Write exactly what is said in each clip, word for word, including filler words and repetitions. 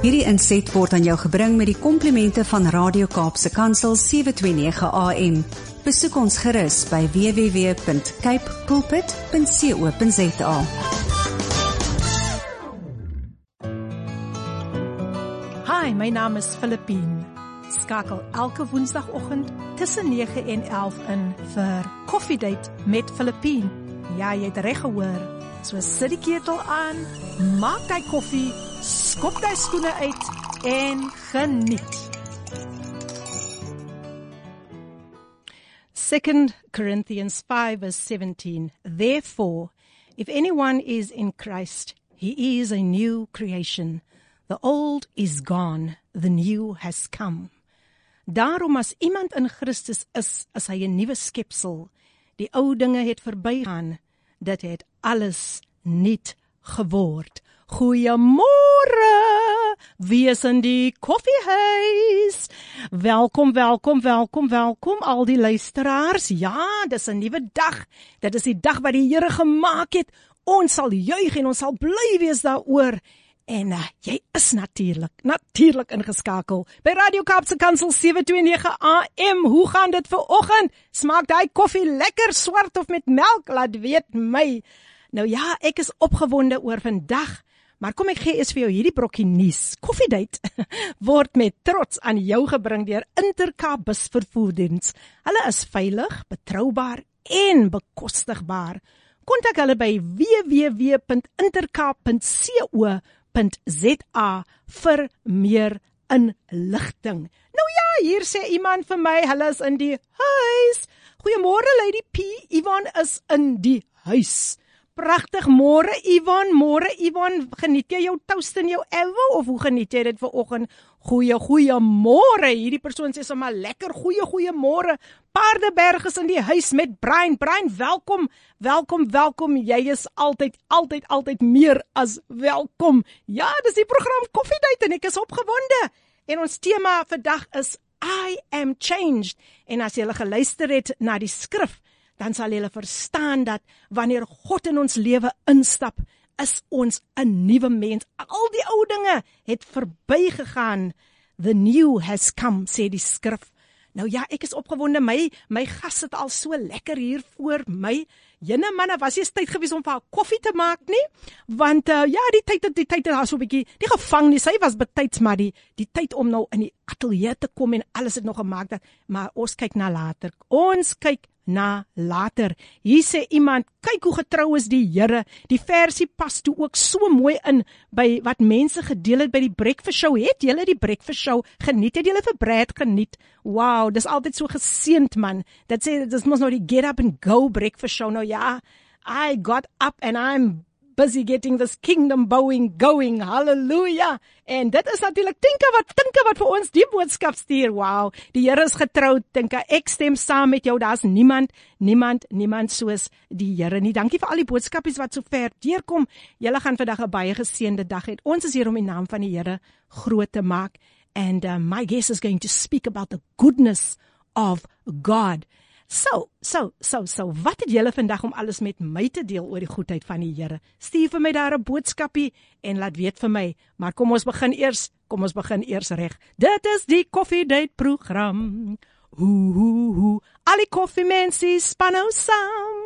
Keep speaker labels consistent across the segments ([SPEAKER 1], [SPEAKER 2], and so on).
[SPEAKER 1] Hierdie inset word aan jou gebring met die komplimente van Radio Kaapse Kansel sewe twee nege A M. Besoek ons gerus by w w w punt cape pulpit punt co punt za.
[SPEAKER 2] Hi, my naam is Filippine. Skakel elke woensdagoggend tussen nege en elf in vir Koffiedate met Filippine. Ja, jy het reg gehoor. So sit die ketel aan, maak die koffie, skop die skoene uit en geniet. Second Corinthians five verse seventeen. Therefore, if anyone is in Christ, he is a new creation. The old is gone, the new has come. Daarom as iemand in Christus is, is hy 'n nuwe skepsel. Die ou dinge het verbygaan, dit het alles nuut geword. Goeiemôre, wie is in die koffiehuis? Welkom, welkom, welkom, welkom al die luisteraars. Ja, dis 'n nuwe dag. Dit is die dag wat die Here gemaak het. Ons sal juig en ons sal bly wees daaroor. En uh, jy is natuurlik, natuurlik ingeskakel by Radio Kaapse Kansel sewe twee nege A M. Hoe gaan dit vir oggend? Smaak daai koffie lekker swart of met melk? Laat weet my. Nou ja, ek is opgewonde oor vandag, maar kom ek gee eers vir jou hierdie brokkie nuus. Koffiedate word met trots aan jou gebring deur Intercape busvervoerdiens. Hulle is veilig, betroubaar en bekostigbaar. Kontak hulle by w w w punt intercape punt co punt za vir meer inligting. Nou ja, hier sê iemand vir my, hulle is in die huis. Goeiemôre Lady P, Ivan is in die huis. Pragtig, môre Ivan, môre Ivan, geniet jy jou toast in jou elwe of hoe geniet jy dit vanoggend? Goeie, goeie môre, hierdie persoon sê sommer lekker, goeie, goeie môre. Paardeberg is in die huis met Brian. Brian, welkom, welkom, welkom. Jy is altyd, altyd, altyd meer as welkom. Ja, dis die program Koffiedate en ek is opgewonde. En ons tema vandag is I am changed. En as jy geluister het na die skrif, dan sal jy verstaan dat wanneer God in ons lewe instap, is ons 'n nuwe mens. Al die ou dinge het verbygegaan. The new has come, sê die skrif. Nou ja, ek is opgewonde, my, my gas sit al so lekker hier voor my. Jene manne, was jy tyd gewees om vir haar koffie te maak nie? Want uh, ja, die tyd, die tyd het haar so 'n bietjie, die gevang nie, sy was betyds, maar die, die tyd om nou in die ateljee te kom en alles het nog gemaak, dat, maar ons kyk na later. Ons kyk na later. Hier sê iemand, kyk hoe getrou is die Here. Die versie pas toe ook so mooi in by wat mense gedeel het by die breakfast show. Het julle die breakfast show geniet? Het julle vir Brad geniet? Wow, dis altyd so geseend man. Dat sê, dis mos nou die get up and go breakfast show. Nou ja, I got up and I'm busy getting this kingdom bowing going. Hallelujah. En dit is natuurlik Tinka wat Tinka wat vir ons die boodskap stuur. Wow, die Here is getrou, Tinka. Ek stem saam met jou. Daar's niemand, niemand, niemand soos die Here nie. Dankie vir al die boodskapies wat so ver deurkom. Julle gaan vandag 'n baie geseënde dag hê. Ons is hier om die naam van die Here groot te maak. And uh, my guest is going to speak about the goodness of God. So, so, so, so, wat het julle vandag om alles met my te deel oor die goedheid van die Here? Stuur vir my daar 'n boodskapie en laat weet vir my. Maar kom ons begin eers, kom ons begin eers reg. Dit is die Koffiedate program. Hoe, hoe, hoe, al die koffiemensie span nou saam.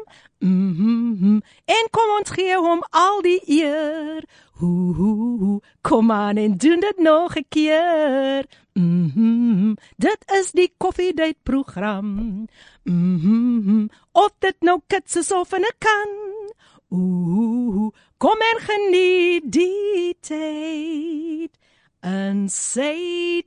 [SPEAKER 2] Mm-hmm. En kom ons gee hom al die eer. Hoe, hoe, hoe, kom aan en doen dit nog 'n keer. Mm-hmm. Dit is die Koffiedate program. Mm-hmm. Of dit nou kits is of in 'n kan. Oeh, kom en geniet die tyd in sy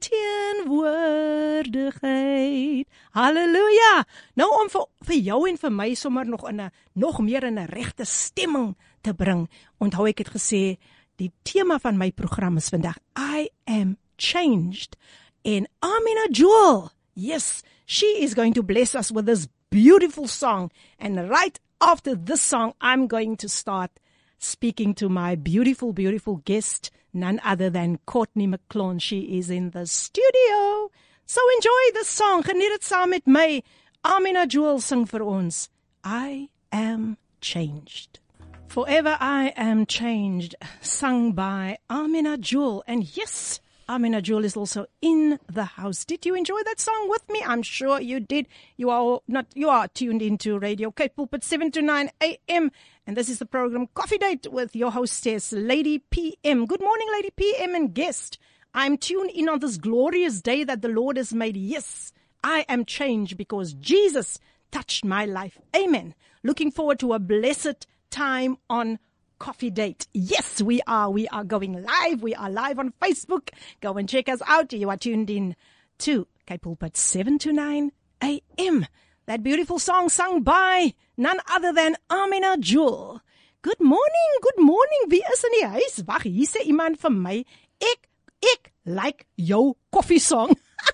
[SPEAKER 2] teenwoordigheid. Halleluja! Nou om vir, vir jou en vir my sommer nog in 'n nog meer in 'n regte stemming te bring. Onthou ek het gesê, die tema van my program is vandag I am changed. En Amina Jewel, yes, she is going to bless us with this beautiful song. And right after this song, I'm going to start speaking to my beautiful, beautiful guest, none other than Courtney McClone. She is in the studio. So enjoy this song. Geniet dit saam met my. Amina Jewel sing vir ons. I am changed. Forever I Am Changed, sung by Amina Jewel. And yes, Amina Jewel is also in the house. Did you enjoy that song with me? I'm sure you did. You are not. You are tuned into Radio Cape Pulpit, seven to nine a.m. And this is the program Coffee Date with your hostess, Lady P M. Good morning, Lady P M and guest. I'm tuned in on this glorious day that the Lord has made. Yes, I am changed because Jesus touched my life. Amen. Looking forward to a blessed time on Coffee Date. Yes, we are. We are going live. We are live on Facebook. Go and check us out. You are tuned in to Cape Pulpit, seven to nine a.m. That beautiful song sung by none other than Amina Jewel. Good morning, good morning. Wie is in die huis? Wag, hier sê iemand vir my, ek, ek like jou koffie song.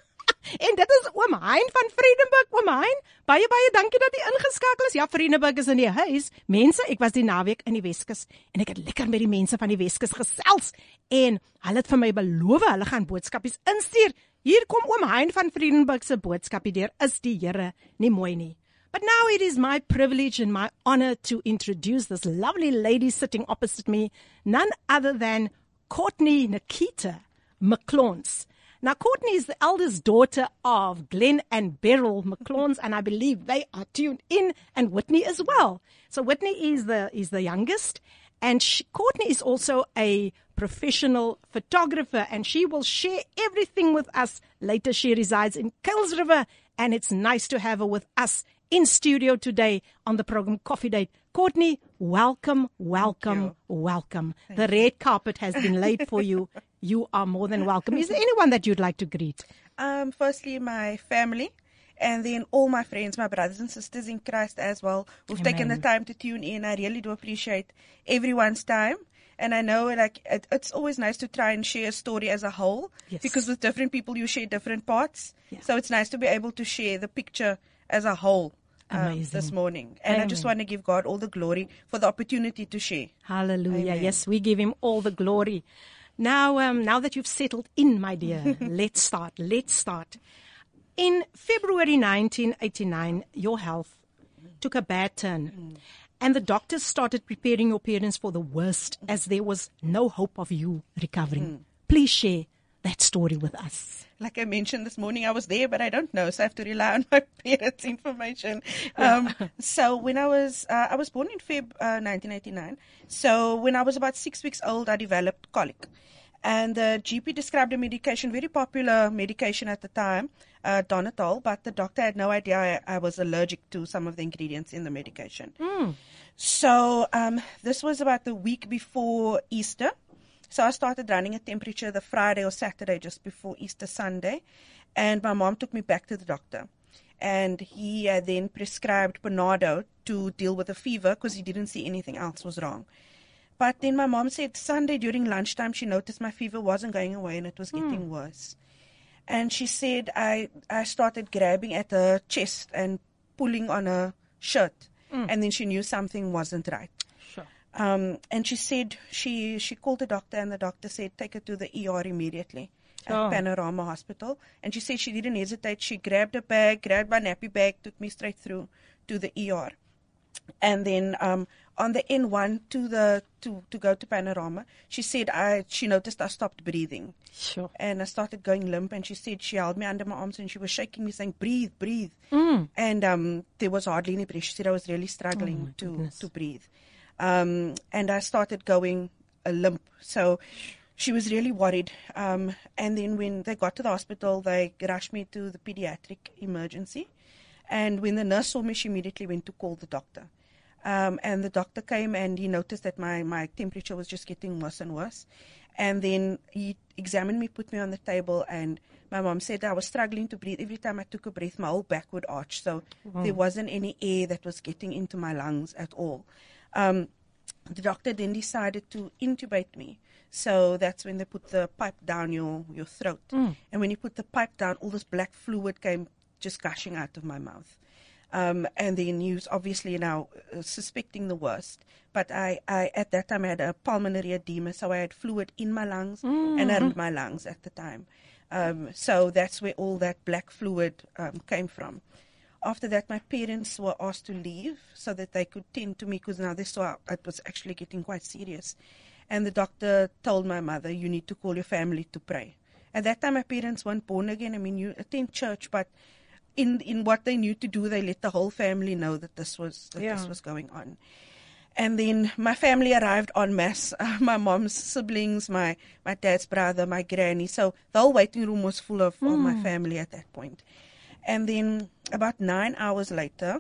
[SPEAKER 2] En dit is oom Hein van Vredenburg. Oom Hein, baie, baie dankie dat jy ingeskakel is. Ja, Vredenburg is in die huis. Mense, ek was die naweek in die Weskus en ek het lekker met die mense van die Weskus gesels. En hulle het vir my beloof, hulle gaan boodskapies instuur. Hier kom oom Hein van Vredenburg se boodskapie deur. Is die Here nie mooi nie? But now it is my privilege and my honor to introduce this lovely lady sitting opposite me, none other than Courtney Nikita McClawns. Now, Courtney is the eldest daughter of Glenn and Beryl McClawns, and I believe they are tuned in, and Whitney as well. So Whitney is the is the youngest, and she, Courtney is also a professional photographer, and she will share everything with us later. She resides in Kuilsriver, and it's nice to have her with us in studio today on the program Coffee Date. Courtney, welcome, welcome, welcome. Thank the red carpet has been laid for you. You are more than welcome. Is there anyone that you'd like to greet?
[SPEAKER 3] Um, firstly, my family, and then all my friends, my brothers and sisters in Christ as well, who've Amen. Taken the time to tune in. I really do appreciate everyone's time. And I know like it, it's always nice to try and share a story as a whole, yes. because with different people you share different parts. Yeah. So it's nice to be able to share the picture as a whole. Um, this morning. And Amen. I just want to give God all the glory for the opportunity to share.
[SPEAKER 2] Hallelujah. Amen. Yes, we give him all the glory. Now, um, now that you've settled in, my dear, let's start. Let's start. In February nineteen eighty-nine, your health took a bad turn. Mm. And the doctors started preparing your parents for the worst as there was no hope of you recovering. Mm. Please share that story with us.
[SPEAKER 3] Like I mentioned this morning, I was there, but I don't know, so I have to rely on my parents' information. Um, yeah. So when I was, uh, I was born in Feb uh, nineteen eighty-nine. So when I was about six weeks old, I developed colic. And the G P described a medication, very popular medication at the time, uh, Donatol, but the doctor had no idea I, I was allergic to some of the ingredients in the medication. Mm. So um, this was about the week before Easter. So I started running a temperature the Friday or Saturday just before Easter Sunday. And my mom took me back to the doctor. And he uh, then prescribed Panado to deal with the fever because he didn't see anything else was wrong. But then my mom said Sunday during lunchtime she noticed my fever wasn't going away and it was getting mm. worse. And she said I, I started grabbing at her chest and pulling on her shirt. Mm. And then she knew something wasn't right. Sure. Um, and she said she, she called the doctor and the doctor said take her to the E R immediately at Panorama Hospital. And she said she didn't hesitate. She grabbed a bag, grabbed my nappy bag, took me straight through to the E R. And then um, on the N one to the to, to go to Panorama, she said I she noticed I stopped breathing. Sure. And I started going limp. And she said she held me under my arms and she was shaking me, saying, "Breathe, breathe." Mm. And um, there was hardly any breath. She said I was really struggling oh to goodness. to breathe. Um, and I started going uh, limp. So she was really worried. Um, and then when they got to the hospital, they rushed me to the pediatric emergency. And when the nurse saw me, she immediately went to call the doctor. Um, and the doctor came and he noticed that my, my temperature was just getting worse and worse. And then he examined me, put me on the table, and my mom said I was struggling to breathe. Every time I took a breath, my whole back would arch. So wow. there wasn't any air that was getting into my lungs at all. Um, the doctor then decided to intubate me. So that's when they put the pipe down your, your throat. Mm. And when he put the pipe down, all this black fluid came just gushing out of my mouth. Um, and then he was obviously now uh, suspecting the worst. But I, I, at that time, I had a pulmonary edema, so I had fluid in my lungs mm-hmm. and around my lungs at the time. Um, so that's where all that black fluid um, came from. after that, my parents were asked to leave so that they could tend to me, because now they saw it was actually getting quite serious. And the doctor told my mother, you need to call your family to pray. At that time, my parents weren't born again. I mean, you attend church, but in in what they knew to do, they let the whole family know that this was that
[SPEAKER 2] Yeah.
[SPEAKER 3] this was going on. And then my family arrived en masse, uh, my mom's siblings, my, my dad's brother, my granny. So the whole waiting room was full of, mm. of my family at that point. And then about nine hours later,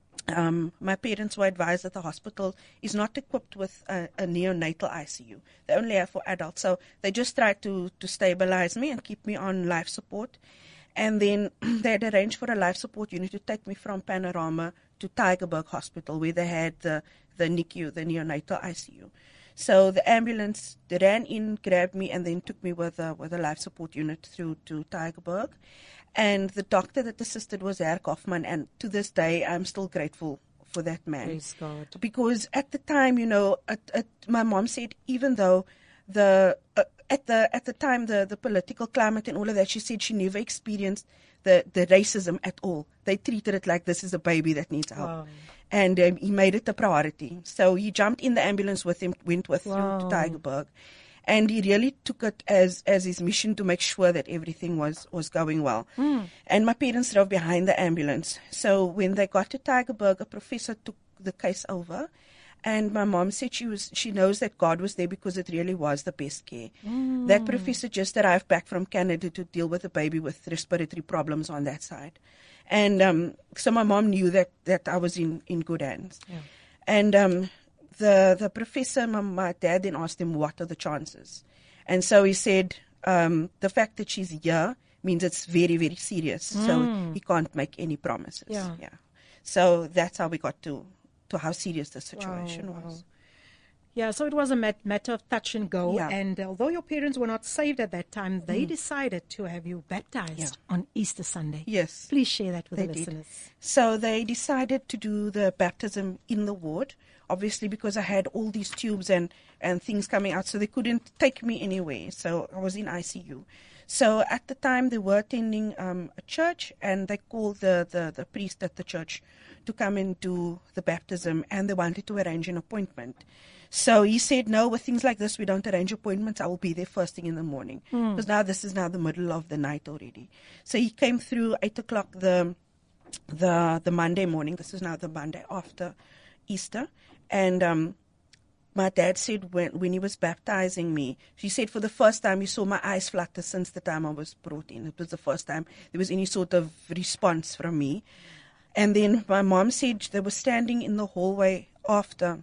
[SPEAKER 3] um, my parents were advised that the hospital is not equipped with a, a neonatal I C U. They only have for adults. So they just tried to, to stabilize me and keep me on life support. And then they had arranged for a life support unit to take me from Panorama to Tygerberg Hospital, where they had the, the N I C U, the neonatal I C U. So the ambulance ran in, grabbed me, and then took me with a, with a life support unit through to Tygerberg. And the doctor that assisted was Herr Kaufman, and to this day, I'm still grateful for that man.
[SPEAKER 2] Praise God.
[SPEAKER 3] Because at the time, you know, at, at, my mom said, even though the uh, at the at the time the, the political climate and all of that, she said she never experienced the, the racism at all. They treated it like this is a baby that needs help.
[SPEAKER 2] Wow.
[SPEAKER 3] And um, he made it a priority. So he jumped in the ambulance with him, went with
[SPEAKER 2] Wow.
[SPEAKER 3] through to Tygerberg. And he really took it as, as his mission to make sure that everything was, was going well.
[SPEAKER 2] Mm.
[SPEAKER 3] And my parents drove behind the ambulance. So when they got to Tygerberg, a professor took the case over. And my mom said she was she knows that God was there because it really was the best care.
[SPEAKER 2] Mm.
[SPEAKER 3] That professor just arrived back from Canada to deal with a baby with respiratory problems on that side. And um, so my mom knew that, that I was in, in good hands.
[SPEAKER 2] Yeah.
[SPEAKER 3] And um, the the professor, my, my dad then asked him, what are the chances? And so he said, um, the fact that she's here means it's very, very serious.
[SPEAKER 2] Mm.
[SPEAKER 3] So he can't make any promises.
[SPEAKER 2] Yeah.
[SPEAKER 3] yeah. So that's how we got to, to how serious the situation
[SPEAKER 2] Wow, wow.
[SPEAKER 3] was.
[SPEAKER 2] Yeah, so it was a mat- matter of touch and go.
[SPEAKER 3] Yeah.
[SPEAKER 2] And although your parents were not saved at that time, they mm. decided to have you baptized
[SPEAKER 3] Yeah.
[SPEAKER 2] on Easter Sunday.
[SPEAKER 3] Yes.
[SPEAKER 2] Please share that with
[SPEAKER 3] They
[SPEAKER 2] the
[SPEAKER 3] did.
[SPEAKER 2] listeners.
[SPEAKER 3] So they decided to do the baptism in the ward, obviously because I had all these tubes and, and things coming out, so they couldn't take me anywhere. So I was in I C U. So at the time they were attending um, a church, and they called the, the, the priest at the church to come and do the baptism, and they wanted to arrange an appointment. So he said, no, with things like this, we don't arrange appointments. I will be there first thing in the morning. Because mm. now this is now the middle of the night already. So he came through eight o'clock the, the, the Monday morning. This is now the Monday after Easter. And um, my dad said when, when he was baptizing me, she said for the first time he saw my eyes flutter since the time I was brought in. It was the first time there was any sort of response from me. And then my mom said they were standing in the hallway after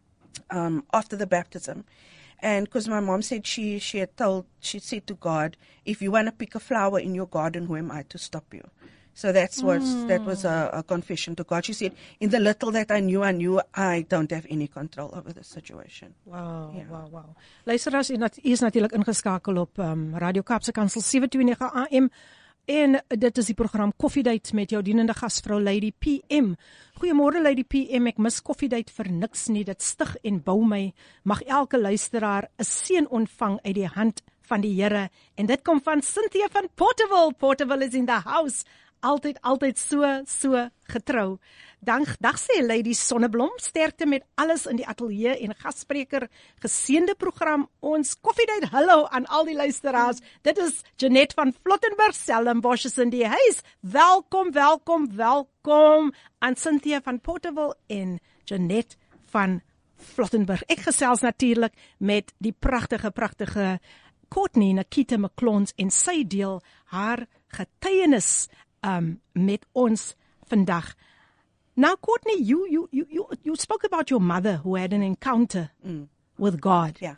[SPEAKER 3] um, after the baptism. And because my mom said she, she had told, she said to God, if you want to pick a flower in your garden, who am I to stop you? So that's what, mm. that was a, a confession to God. She said, in the little that I knew, I knew I don't have any control over the situation.
[SPEAKER 2] Wow,
[SPEAKER 3] Ja.
[SPEAKER 2] wow, wow. Luisteraars, u is natuurlijk ingeskakel op um, Radio Kaapse Kansel sewe twee nege A M. En dit is die program Koffiedייט met jou dienende gasvrou Lady P M. Goeiemôre Lady P M, ek mis Koffiedייט vir niks nie. Dit stig en bou my. Mag elke luisteraar 'n seën ontvang uit die hand van die Here. En dit kom van Cynthia van Porterville. Porterville is in the house. Altyd, altyd so, so getrou. Dank, dag sê Lady Sonneblom, sterkte met alles in die ateljee en gasspreker, geseënde program, ons Koffiedייט. Hallo aan al die luisteraars. Dit is Jeanette van Flottenburg, Stellenbosch is in die huis. Welkom, welkom, welkom aan Cynthia van Porterville en Jeanette van Flottenburg. Ek gesels natuurlik met die pragtige, pragtige Courtney Nikita McClons en sy deel haar getuienis um, met ons vandag. Now, Courtney, you, you, you, you, you spoke about your mother who had an encounter mm. with God.
[SPEAKER 3] Yeah.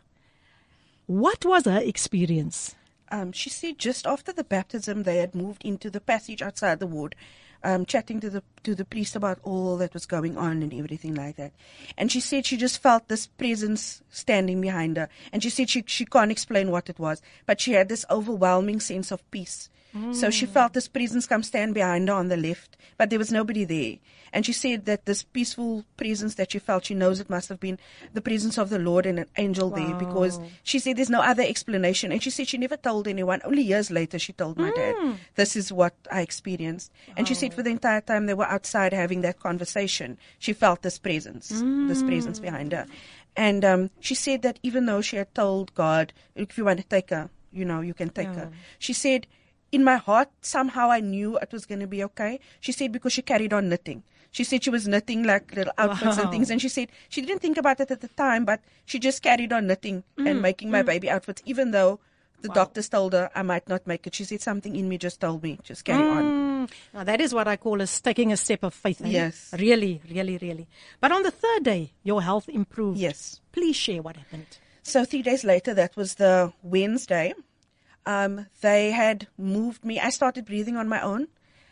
[SPEAKER 2] What was her experience?
[SPEAKER 3] Um, she said just after the baptism, they had moved into the passage outside the ward, um, chatting to the to the priest about all that was going on and everything like that. And she said she just felt this presence standing behind her. And she said she, she can't explain what it was, but she had this overwhelming sense of peace. Mm. So she felt this presence come stand behind her on the left, but there was nobody there. And she said that this peaceful presence that she felt, she knows it must have been the presence of the Lord and an angel wow. there, because she said there's no other explanation. And she said she never told anyone. Only years later she told my mm. dad, this is what I experienced. Wow. And she said for the entire time they were outside having that conversation, she felt this presence, mm. this presence behind her. And um, she said that even though she had told God, if you want to take her, you know, you can take yeah. her. She said, in my heart, somehow I knew it was going to be okay. She said because she carried on knitting. She said she was knitting like little outfits wow. and things. And she said she didn't think about it at the time, but she just carried on knitting mm, and making my mm. baby outfits, even though the wow. doctors told her I might not make it. She said something in me just told me, just carry mm. on.
[SPEAKER 2] Now that is what I call as taking a step of faith. Eh?
[SPEAKER 3] Yes.
[SPEAKER 2] Really, really, really. But on the third day, your health improved.
[SPEAKER 3] Yes.
[SPEAKER 2] Please share what happened.
[SPEAKER 3] So three days later, that was the Wednesday. Um, they had moved me. I started breathing on my own,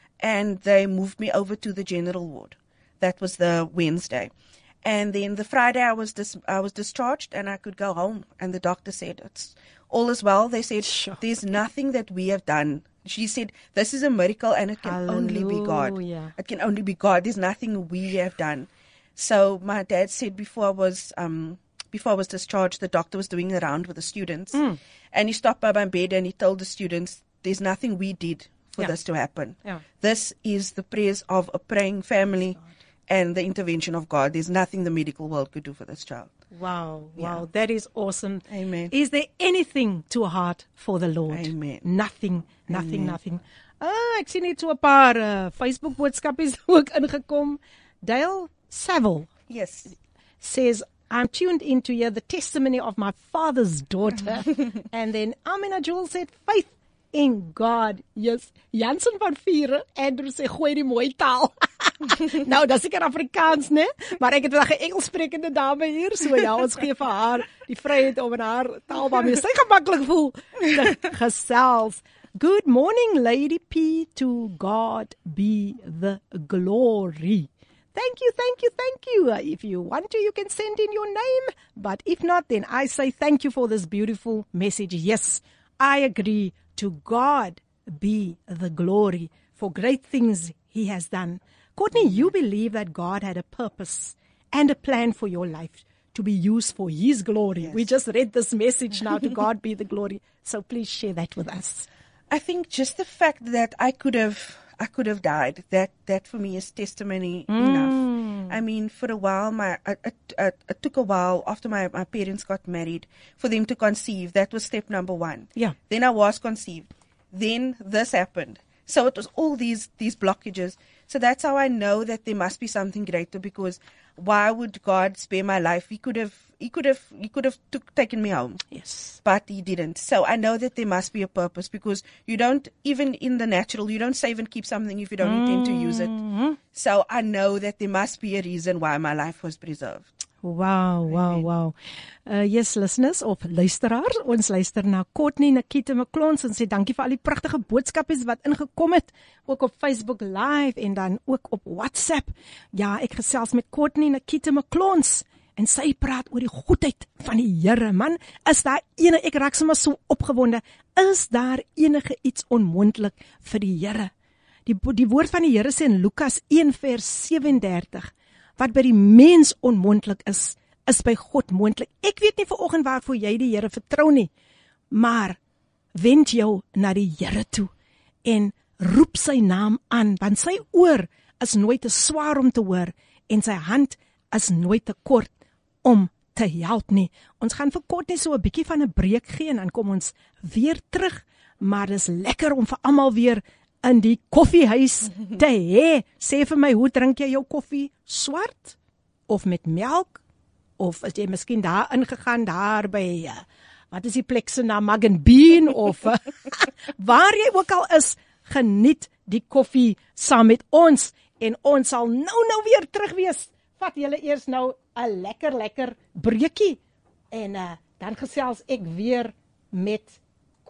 [SPEAKER 3] and they moved me over to the general ward. That was the Wednesday. And then the Friday I was dis- I was discharged and I could go home. And the doctor said, it's all is well. They said, sure. There's nothing that we have done. She said, this is a miracle and it can Hallelujah. Only be God. It can only be God. There's nothing we have done. So my dad said before I was, um, before I was discharged, the doctor was doing a round with the students. Mm. And he stopped by my bed and he told the students, there's nothing we did for yeah. this to happen. Yeah. This is the prayers of a praying family and the intervention of God. There's nothing the medical world could do for this child.
[SPEAKER 2] Wow,
[SPEAKER 3] yeah.
[SPEAKER 2] wow, that is awesome.
[SPEAKER 3] Amen.
[SPEAKER 2] Is there anything too hard for the Lord?
[SPEAKER 3] Amen.
[SPEAKER 2] Nothing, nothing,
[SPEAKER 3] Amen.
[SPEAKER 2] nothing. Ah, ek sien net so 'n paar uh, Facebook boodskapies ook ingekom. Dale Saville.
[SPEAKER 3] Yes.
[SPEAKER 2] Says, I'm tuned in to hear the testimony of my father's daughter. And then Amina Jewel said, faith in God. Yes. Jansen van Vieren, Andrew sê, gooi die mooi taal. Nou, dat is seker Afrikaans, né? Maar ek het vandag 'n Engels sprekende dame hier, so ja, ons gee vir haar die vryheid om in haar taal waarmee sy gemaklik voel te gesels. Good morning, Lady P. To God be the glory. Thank you, thank you, thank you. Uh, if you want to, you can send in your name. But if not, then I say thank you for this beautiful message. Yes, I agree. To God be the glory for great things He has done. Courtney, you believe that God had a purpose and a plan for your life to be used for His glory. Yes. We just read this message now, to God be the glory. So please share that with us.
[SPEAKER 3] I think just the fact that I could have I could have died, that that for me is testimony mm. enough. I mean, for a while, my it, it, it, it took a while after my, my parents got married for them to conceive. That was step number one.
[SPEAKER 2] Yeah.
[SPEAKER 3] Then I was conceived. Then this happened. So it was all these these blockages. So that's how I know that there must be something greater, because why would God spare my life? He could have He could have He could have took, taken me home.
[SPEAKER 2] Yes.
[SPEAKER 3] But He didn't. So I know that there must be a purpose, because you don't, even in the natural, you don't save and keep something if you don't mm-hmm. intend to use it. So I know that there must be a reason why my life was preserved.
[SPEAKER 2] Wow, wow, wow. Uh, yes, listeners of luisteraars, ons luister na Courtney Nikita McClons en sê dankie vir al die pragtige boodskapies wat ingekom het, ook op Facebook Live en dan ook op WhatsApp. Ja, ek gesels met Courtney Nikita McClons en sy praat oor die goedheid van die Here. Man, is daar enige, ek raak sommer so opgewonde, is daar enige iets onmoontlik vir die Here? Die, die woord van die Here sê in Lukas een vers sewendertig, wat by die mens onmoontlik is, is by God moontlik. Ek weet nie vanoggend waarvoor jy die Here vertrou nie, maar wend jou na die Here toe en roep sy naam aan, want sy oor is nooit te swaar om te hoor en sy hand is nooit te kort om te help nie. Ons gaan vir kort net so 'n bietjie van 'n breek gee en dan kom ons weer terug, maar dis lekker om vir almal weer in die koffiehuis te hê. Sê vir my, hoe drink jy jou koffie? Swart? Of met melk? Of is jy miskien daar ingegaan, daar by, uh, wat is die plek se naam, Mug and Bean? Of, uh, waar jy ook al is, geniet die koffie saam met ons. En ons sal nou nou weer terug wees. Vat julle eers nou 'n lekker, lekker breekie. En uh, dan gesels ek weer met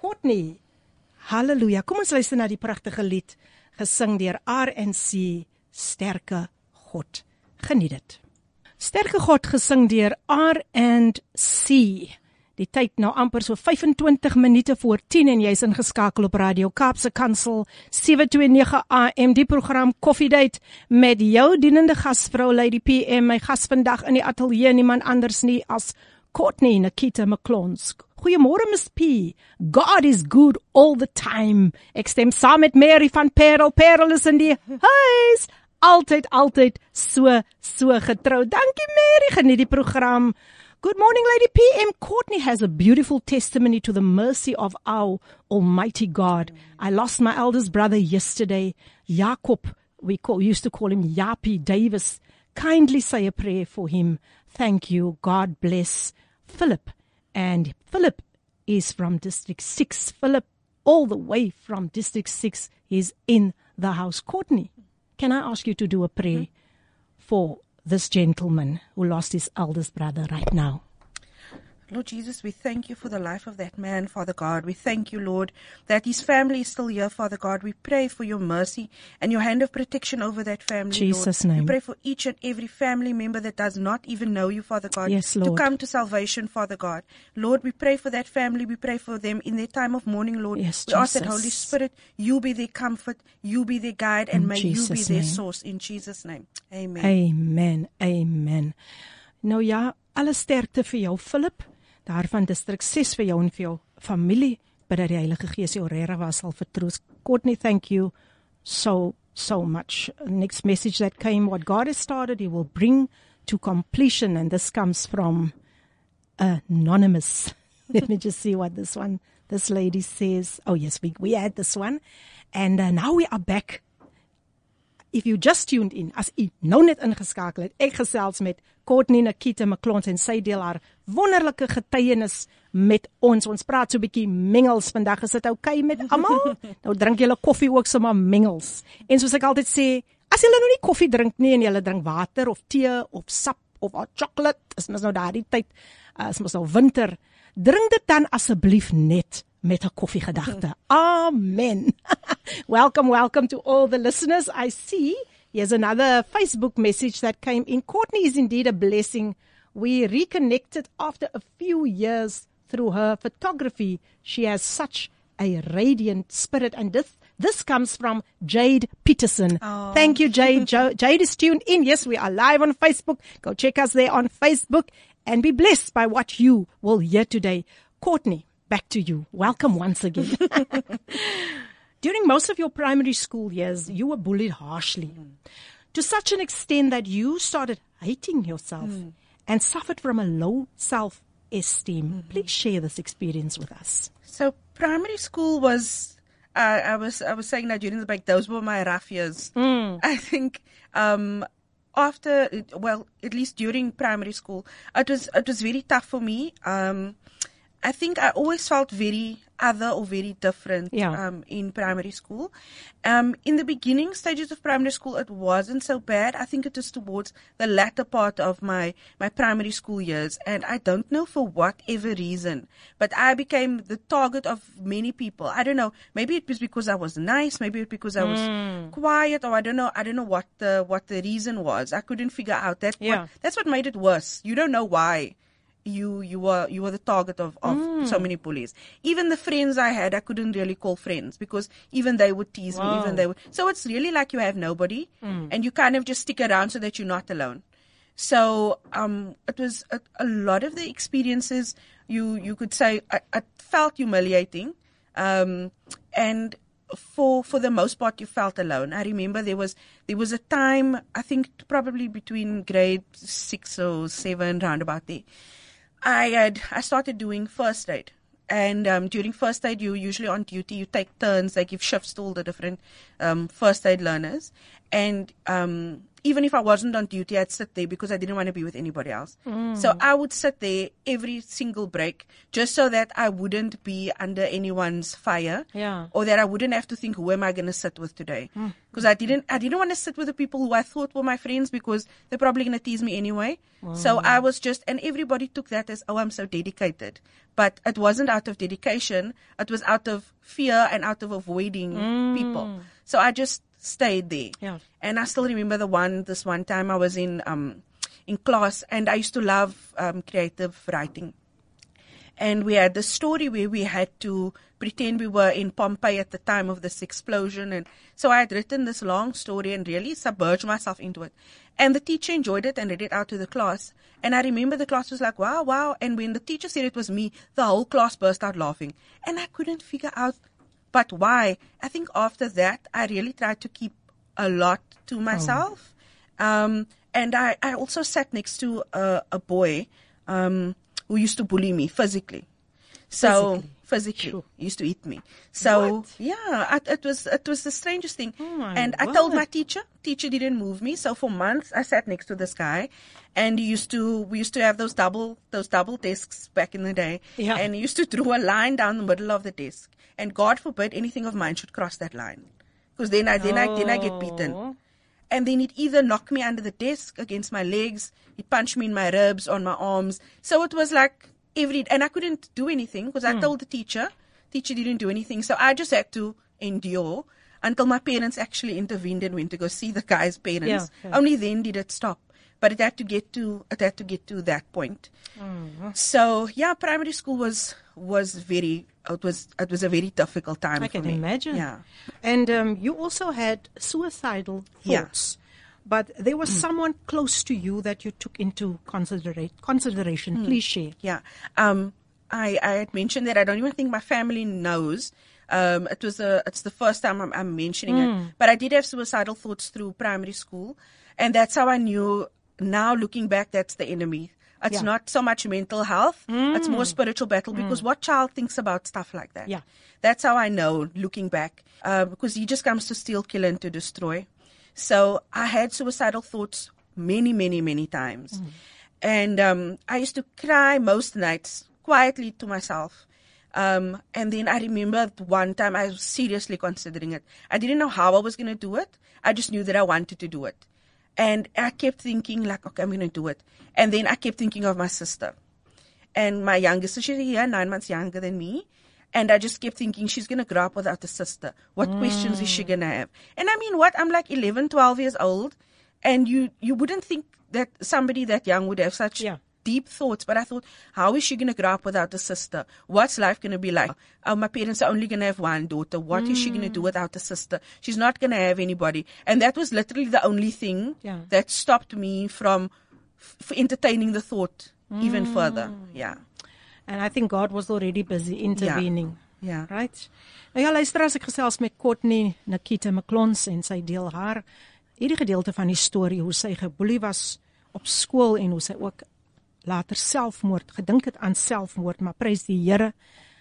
[SPEAKER 2] Courtney. Halleluja, kom ons luister na die pragtige lied, gesing deur R and C Sterke God. Geniet dit. Sterke God gesing deur R and C. Die tyd nou amper so vyf-en-twintig minute voor tien en jy is ingeskakel op Radio Kaapse Kansel sewe twee nege A M, die program Coffee Date met jou dienende gasvrou Lady P M. My gas vandag in die ateljee niemand anders nie as Courtney Nikita McClons. Goeiemôre Miss P. God is good all the time. Ek stem saam met Mary van Parel. Parel is in die huis. Altyd, altyd so, so getrou. Dankie Mary, geniet die program. Good morning, Lady P M. Courtney has a beautiful testimony to the mercy of our Almighty God. I lost my eldest brother yesterday, Jacob. We call, used to call him Yapi Davis. Kindly say a prayer for him. Thank you. God bless Philip. And Philip is from District six. Philip, all the way from District six, is in the house. Courtney, can I ask you to do a prayer for this gentleman who lost his eldest brother right now?
[SPEAKER 3] Lord Jesus, we thank you for the life of that man, Father God. We thank you, Lord, that his family is still here, Father God. We pray for your mercy and your hand of protection over that family,
[SPEAKER 2] Jesus'
[SPEAKER 3] Lord.
[SPEAKER 2] name.
[SPEAKER 3] We pray for each and every family member that does not even know you, Father God,
[SPEAKER 2] Yes, Lord.
[SPEAKER 3] to come to salvation, Father God. Lord, we pray for that family. We pray for them in their time of mourning, Lord.
[SPEAKER 2] Yes,
[SPEAKER 3] we ask that,
[SPEAKER 2] Jesus.
[SPEAKER 3] Holy Spirit, you be their comfort, you be their guide, and
[SPEAKER 2] In
[SPEAKER 3] may you be
[SPEAKER 2] Jesus'
[SPEAKER 3] their
[SPEAKER 2] name.
[SPEAKER 3] source. In Jesus' name. Amen.
[SPEAKER 2] Amen, amen. Nou ja, alle sterkte vir jou, Philip, daar van District six vir jou en vir jou familie, bid dat die Heilige Gees jou regtig was sal vertroos. Courtney, thank you so, so much. Next message that came, what God has started, He will bring to completion, and this comes from Anonymous. Let me just see what this one, this lady says. Oh yes, we, we had this one. And uh, now we are back. If you just tuned in, as u nou net ingeskakel het, ek gesels met Courtney Nikita McClons en sy deel haar wonderlike getuienis met ons. Ons praat so 'n bietjie mengels vandag. Is dit oukei met almal? Nou drink julle koffie ook sommer mengels. En soos ek altyd sê, as julle nou nie koffie drink nie en julle drink water of tee of sap of hot chocolate, is mos nou daardie tyd, as mos nou winter, drink dit dan asseblief net met 'n koffiegedagte. Amen. Welcome, welcome to all the listeners. I see here's another Facebook message that came in. Courtney is indeed a blessing. We reconnected after a few years through her photography. She has such a radiant spirit, and this this comes from Jade Peterson.
[SPEAKER 3] Oh.
[SPEAKER 2] Thank you, Jade. Jo- Jade is tuned in. Yes, we are live on Facebook. Go check us there on Facebook and be blessed by what you will hear today. Courtney, back to you. Welcome once again. During most of your primary school years, you were bullied harshly, mm. to such an extent that you started hating yourself mm. and suffered from a low self-esteem. Mm-hmm. Please share this experience with us.
[SPEAKER 3] So primary school was, uh, I was I was saying that during the break, those were my rough years.
[SPEAKER 2] Mm.
[SPEAKER 3] I think um, after, well, at least during primary school, it was it was very tough for me. Um, I think I always felt very other or very different
[SPEAKER 2] yeah.
[SPEAKER 3] um, in primary school. Um, in the beginning stages of primary school, it wasn't so bad. I think it was towards the latter part of my, my primary school years. And I don't know for whatever reason, but I became the target of many people. I don't know. Maybe it was because I was nice. Maybe it was because I was
[SPEAKER 2] mm.
[SPEAKER 3] quiet, or I don't know. I don't know what the, what the reason was. I couldn't figure out that.
[SPEAKER 2] Yeah.
[SPEAKER 3] What, that's what made it worse. You don't know why. You you were you were the target of, of mm. so many bullies. Even the friends I had, I couldn't really call friends because even they would tease
[SPEAKER 2] wow.
[SPEAKER 3] me. Even they would. So it's really like you have nobody, mm. and you kind of just stick around so that you're not alone. So um, it was a, a lot of the experiences. You you could say I, I felt humiliating, um, and for for the most part, you felt alone. I remember there was there was a time, I think probably between grade six or seven, round about there. I had, I started doing first aid. And um, during first aid, you usually on duty, you take turns, they give shifts to all the different um, first aid learners. And um, even if I wasn't on duty, I'd sit there because I didn't want to be with anybody else. Mm. So I would sit there every single break just so that I wouldn't be under anyone's fire,
[SPEAKER 2] yeah.
[SPEAKER 3] or that I wouldn't have to think, who am I going to sit with today? Because mm. I didn't, I didn't want to sit with the people who I thought were my friends because they're probably going to tease me anyway. Wow. So I was just, and everybody took that as, oh, I'm so dedicated. But it wasn't out of dedication. It was out of fear and out of avoiding mm. people. So I just stayed there.
[SPEAKER 2] Yeah.
[SPEAKER 3] And I still remember the one, this one time I was in, um, in class, and I used to love, um, creative writing. And we had this story where we had to pretend we were in Pompeii at the time of this explosion. And so I had written this long story and really submerged myself into it. And the teacher enjoyed it and read it out to the class. And I remember the class was like, wow, wow. And when the teacher said it was me, the whole class burst out laughing. And I couldn't figure out, but why? I think after that, I really tried to keep a lot to myself. Oh. Um, and I, I also sat next to a, a boy, um, who used to bully me physically. So physically, physically sure. He used to hit me. So what? yeah, I, it was it was the strangest thing.
[SPEAKER 2] Oh
[SPEAKER 3] and
[SPEAKER 2] God.
[SPEAKER 3] I told my teacher. Teacher didn't move me. So for months I sat next to this guy, and he used to we used to have those double those double desks back in the day.
[SPEAKER 2] Yeah.
[SPEAKER 3] And he used to draw a line down the middle of the desk. And God forbid anything of mine should cross that line, because then I then oh. I then I get beaten. And then he'd either knock me under the desk, against my legs, he'd punch me in my ribs, on my arms. So it was like every, and I couldn't do anything because I mm. told the teacher. Teacher didn't do anything. So I just had to endure until my parents actually intervened and went to go see the guy's parents.
[SPEAKER 2] Yeah, yeah.
[SPEAKER 3] Only then did it stop. But it had to get to, it had to get to that point.
[SPEAKER 2] Mm.
[SPEAKER 3] So yeah, primary school was, was very, it was, it was a very difficult time
[SPEAKER 2] I
[SPEAKER 3] for
[SPEAKER 2] can
[SPEAKER 3] me.
[SPEAKER 2] imagine.
[SPEAKER 3] Yeah.
[SPEAKER 2] And um, you also had suicidal thoughts. Yeah. But there was mm. someone close to you that you took into considera- consideration. Mm. Please share.
[SPEAKER 3] Yeah. Um, I, I had mentioned that I don't even think my family knows. Um, it was a, it's the first time I'm, I'm mentioning mm. it. But I did have suicidal thoughts through primary school. And that's how I knew, now looking back, that's the enemy. It's yeah. not so much mental health. Mm. It's more spiritual battle, because mm. what child thinks about stuff like that?
[SPEAKER 2] Yeah.
[SPEAKER 3] That's how I know, looking back, uh, because he just comes to steal, kill, and to destroy. So I had suicidal thoughts many, many, many times. Mm. And um, I used to cry most nights quietly to myself. Um, and then I remember one time I was seriously considering it. I didn't know how I was going to do it. I just knew that I wanted to do it. And I kept thinking, like, okay, I'm going to do it. And then I kept thinking of my sister. And my youngest sister, she's a year, nine months younger than me. And I just kept thinking, she's going to grow up without a sister. What mm. questions is she going to have? And I mean, what? I'm like eleven, twelve years old. And you, you wouldn't think that somebody that young would have such
[SPEAKER 2] yeah.
[SPEAKER 3] deep thoughts. But I thought, how is she going to grow up without a sister? What's life going to be like? Oh, my parents are only going to have one daughter. What mm. is she going to do without a sister? She's not going to have anybody. And that was literally the only thing
[SPEAKER 2] yeah.
[SPEAKER 3] that stopped me from f- entertaining the thought mm. even further. Yeah.
[SPEAKER 2] And I think God was already busy intervening.
[SPEAKER 3] Yeah. yeah.
[SPEAKER 2] Right? Nou ja, luister, as ek gesels met Courtney Nikita McClons en sy deel haar hierdie gedeelte van die storie, hoe sy geboelie was op skool en hoe sy ook later selfmoord, gedink het aan selfmoord, maar prys die Here,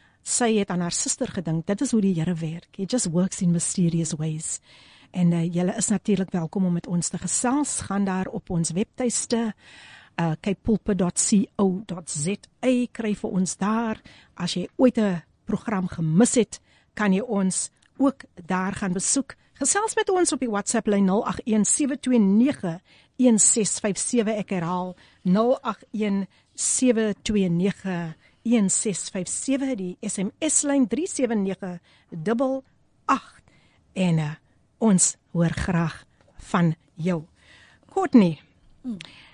[SPEAKER 2] sy het aan haar suster gedink. Dit is hoe die Here werk. He just works in mysterious ways. En uh, julle is natuurlik welkom om met ons te gesels. Gaan daar op ons webtuiste Uh, cape pulpit dot co dot za, kry vir ons daar. As jy ooit 'n program gemis het, kan jy ons ook daar gaan besoek. Gesels met ons op die WhatsApp lyn nul agt een sewe twee nege een ses vyf sewe. Ek herhaal nul agt een sewe twee nege een ses vyf sewe. Die S M S lyn drie sewe nege agt agt. En uh, ons hoor graag van jou. Courtney, mm.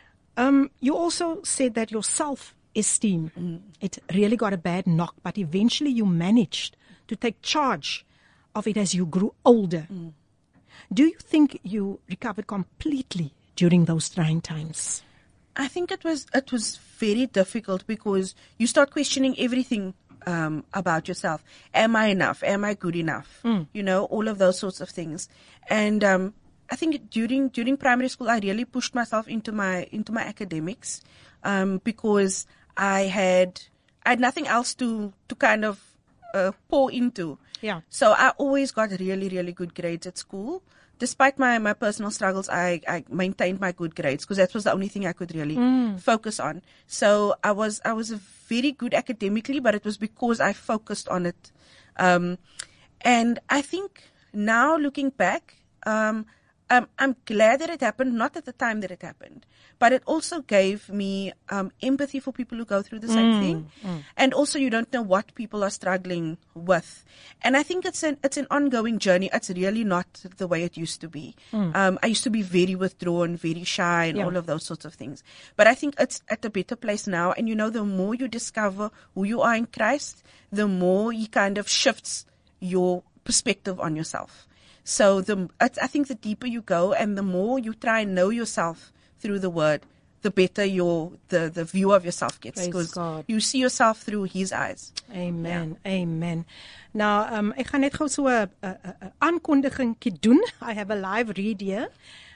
[SPEAKER 2] Um, you also said that your self-esteem, mm. it really got a bad knock, but eventually you managed to take charge of it as you grew older. Mm. Do you think you recovered completely during those trying times?
[SPEAKER 3] I think it was it was very difficult, because you start questioning everything um, about yourself. Am I enough? Am I good enough? Mm. You know, all of those sorts of things. And um I think during during primary school, I really pushed myself into my into my academics, um, because I had I had nothing else to to kind of uh, pour into.
[SPEAKER 2] Yeah.
[SPEAKER 3] So I always got really really good grades at school, despite my, my personal struggles. I, I maintained my good grades, because that was the only thing I could really mm. focus on. So I was I was very good academically, but it was because I focused on it. Um, and I think now looking back. Um, um, I'm glad that it happened, not at the time that it happened, but it also gave me um, empathy for people who go through the same
[SPEAKER 2] Mm,
[SPEAKER 3] thing.
[SPEAKER 2] mm.
[SPEAKER 3] And also you don't know what people are struggling with. And I think it's an, it's an ongoing journey. It's really not the way it used to be.
[SPEAKER 2] Mm.
[SPEAKER 3] Um, I used to be very withdrawn, very shy and
[SPEAKER 2] Yeah.
[SPEAKER 3] all of those sorts of things. But I think it's at a better place now. And you know, the more you discover who you are in Christ, the more he kind of shifts your perspective on yourself. So the I think the deeper you go and the more you try and know yourself through the word, the better your the, the view of yourself gets.
[SPEAKER 2] Praise
[SPEAKER 3] Because
[SPEAKER 2] God.
[SPEAKER 3] you see yourself through his eyes.
[SPEAKER 2] Amen. Amen. Nou, um, ek gaan net gou so 'n 'n 'n aankondigingkie doen. I have a live read here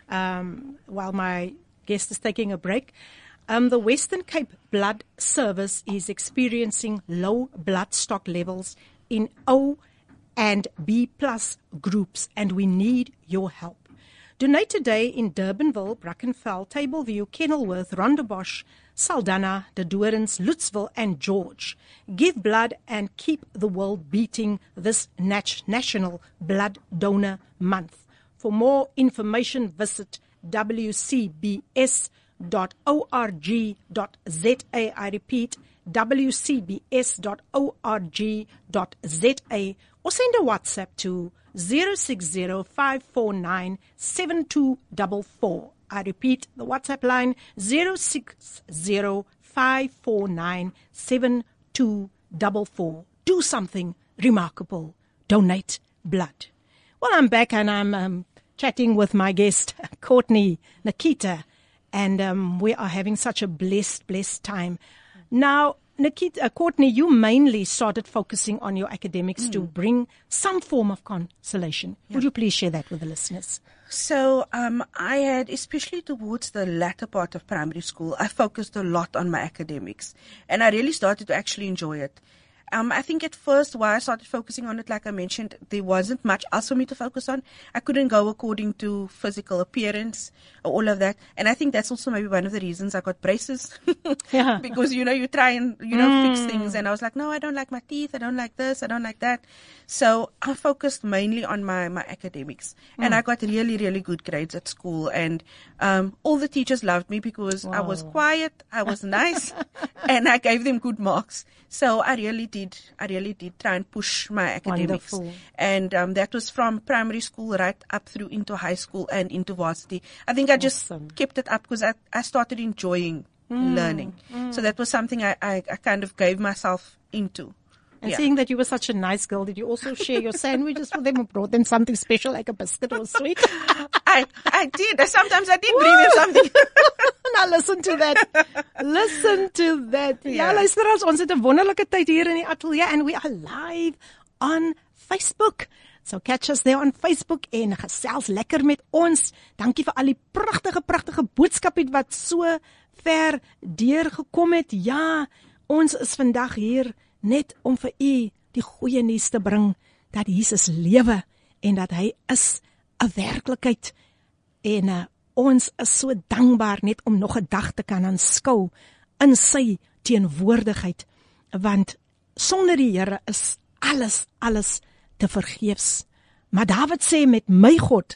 [SPEAKER 2] um, while my guest is taking a break. Um, the Western Cape Blood Service is experiencing low blood stock levels in O and B plus groups, and we need your help. Donate today in Durbanville, Brackenfell, Tableview, Kenilworth, Rondebosch, Saldanha, De Dorens, Lutzville, and George. Give blood and keep the world beating this nat- National Blood Donor Month. For more information, visit w c b s dot org dot z a. I repeat, w c b s dot org dot z a, or send a WhatsApp to zero six zero five four nine seven two four four. I repeat, the WhatsApp line zero six zero five four nine seven two four four. Do something remarkable. Donate blood. Well, I'm back and I'm um, chatting with my guest, Courtney Nikita, and um, we are having such a blessed, blessed time. Now, Nikita, uh, Courtney, you mainly started focusing on your academics mm. to bring some form of consolation. Yeah. Would you please share that with the listeners?
[SPEAKER 3] So um, I had, especially towards the latter part of primary school, I focused a lot on my academics. And I really started to actually enjoy it. Um, I think at first, why I started focusing on it, like I mentioned, there wasn't much else for me to focus on. I couldn't go according to physical appearance, all of that. And I think that's also maybe one of the reasons I got braces.
[SPEAKER 2] Yeah.
[SPEAKER 3] Because, you know, you try and, you know,
[SPEAKER 2] Mm.
[SPEAKER 3] fix things. And I was like, no, I don't like my teeth. I don't like this. I don't like that. So I focused mainly on my, my academics. Mm. And I got really, really good grades at school. And um, all the teachers loved me because
[SPEAKER 2] Wow.
[SPEAKER 3] I was quiet, I was nice, and I gave them good marks. So I really did, I really did try and push my academics.
[SPEAKER 2] Wonderful.
[SPEAKER 3] And um, that was from primary school right up through into high school and into varsity. I think I just
[SPEAKER 2] Awesome.
[SPEAKER 3] kept it up because I, I started enjoying
[SPEAKER 2] Mm.
[SPEAKER 3] learning. Mm. So that was something I, I, I kind of gave myself into.
[SPEAKER 2] And
[SPEAKER 3] Yeah.
[SPEAKER 2] seeing that you were such a nice girl, did you also share your sandwiches with them or brought them something special like a biscuit or a sweet?
[SPEAKER 3] I, I did. Sometimes I did bring them something.
[SPEAKER 2] Now listen to that. Listen to that. Ja,
[SPEAKER 3] Ja.
[SPEAKER 2] luisteraars, ons het 'n wonderlike tyd hier in die ateljee and we are live on Facebook. So catch us there on Facebook en gesels lekker met ons. Dankie vir al die pragtige, pragtige boodskappe wat so ver deurgekom het. Ja, ons is vandag hier net om vir u die goeie nuus te bring dat Jesus lewe en dat hy is 'n werklikheid. En uh, ons is so dankbaar net om nog 'n dag te kan aanskou in sy teenwoordigheid, want sonder die Here is alles, alles te vergeefs. Maar Dawid sê met my God,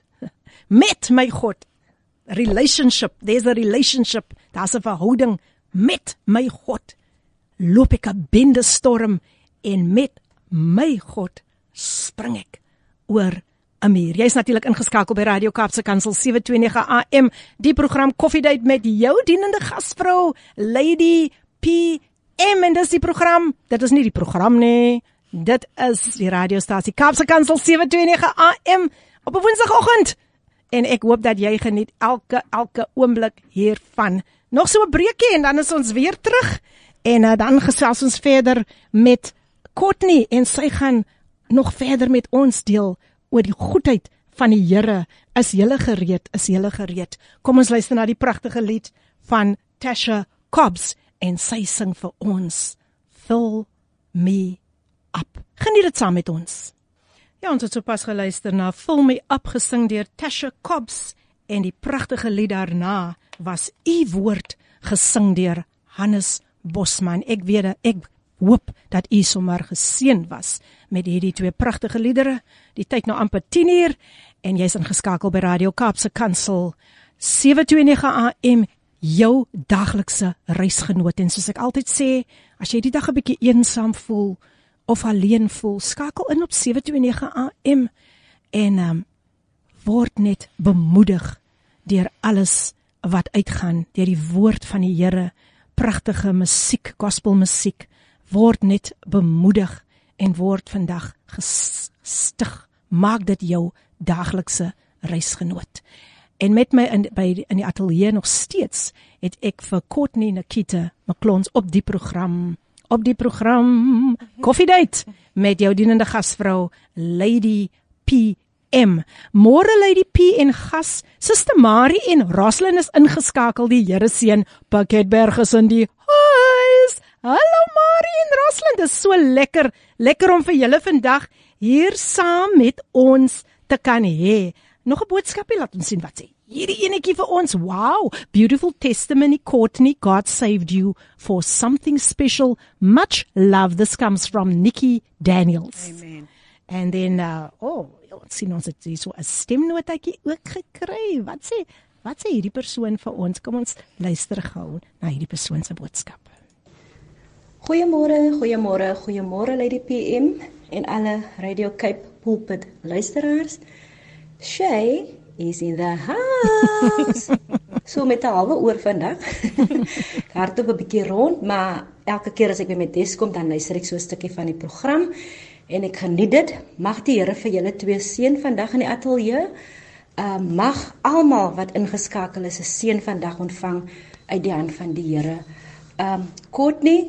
[SPEAKER 2] met my God, relationship, there's a relationship, daar's 'n verhouding met my God. Loop ek 'n bendestorm en met my God spring ek oor 'n muur. Jy's natuurlik ingeskakel by Radio Kaapse Kansel sewe twee nege A M, die program Koffiedייט met jou dienende gasvrou Lady P M, en dis die program, dit is nie die program nie, dit is die radiostasie Kaapse Kansel sewe twee nege A M op 'n woensdagoggend. En ek hoop dat jy geniet elke elke oomblik hiervan. Nog so 'n breekie en dan is ons weer terug. En uh, dan gesels ons verder met Courtney en sy gaan nog verder met ons deel oor die goedheid van die Here. Is julle gereed? Is julle gereed? Kom ons luister na die pragtige lied van Tasha Cobbs en sy sing vir ons Fill Me Up. Geniet dit saam met ons. Ja, ons het sopas geluister na Fill Me Up gesing deur Tasha Cobbs en die pragtige lied daarna was U Woord gesing deur Hannes Bosman. Ek weet ek hoop dat u sommer geseën was met hierdie twee pragtige liedere. Die tyd nou amper tien uur en jy's ingeskakel by Radio Kaapse Kansel sewe twee nege A M, jou daglikse reisgenoot. En soos ek altyd sê, as jy die dag 'n bietjie eensaam voel of alleen voel, skakel in op sewe twee nege A M en um, word net bemoedig deur alles wat uitgaan, deur die woord van die Here, pragtige musiek, gospelmusiek, word net bemoedig en word vandag gestig. Maak dit jou daglikse reisgenoot. En met my in, by, in die ateljee nog steeds, het ek vir Courtney Nikita McClons op die program, op die program, Coffee Date, met jou dienende gasvrou, Lady P M. Môre Lady P en gas, Suster Marie en Roslyn is ingeskakel, die Here seën, Pakketberg is in die huis. Hallo Marie en Roslyn, dit is so lekker, lekker om vir julle vandag hier saam met ons te kan hê. Nog 'n boodskapie, laat ons sien wat sê. Hierdie enetjie vir ons, wow, beautiful testimony, Courtney, God saved you for something special, much love. This comes from Nikki Daniels.
[SPEAKER 3] Amen.
[SPEAKER 2] And then, uh, oh, ons sien ons het hier so 'n stemnotaatjie ook gekry. Wat sê, wat sê hierdie persoon vir ons? Kom ons luister gou na hierdie persoon se boodskap.
[SPEAKER 4] Goeiemôre, goeiemôre, goeiemôre Lady P M en alle Radio Cape Pulpit luisteraars. Shay is in the house. So met 'n halwe oor vandag. Ek hardloop 'n bietjie rond, maar elke keer as ek by my des kom, dan luister ek so 'n stukkie van die program en ek geniet dit. Mag die Here vir julle twee seën vandag in die ateljee. Uh, mag almal wat ingeskakel is 'n seën vandag ontvang uit die hand van die Here. Um, Courtney,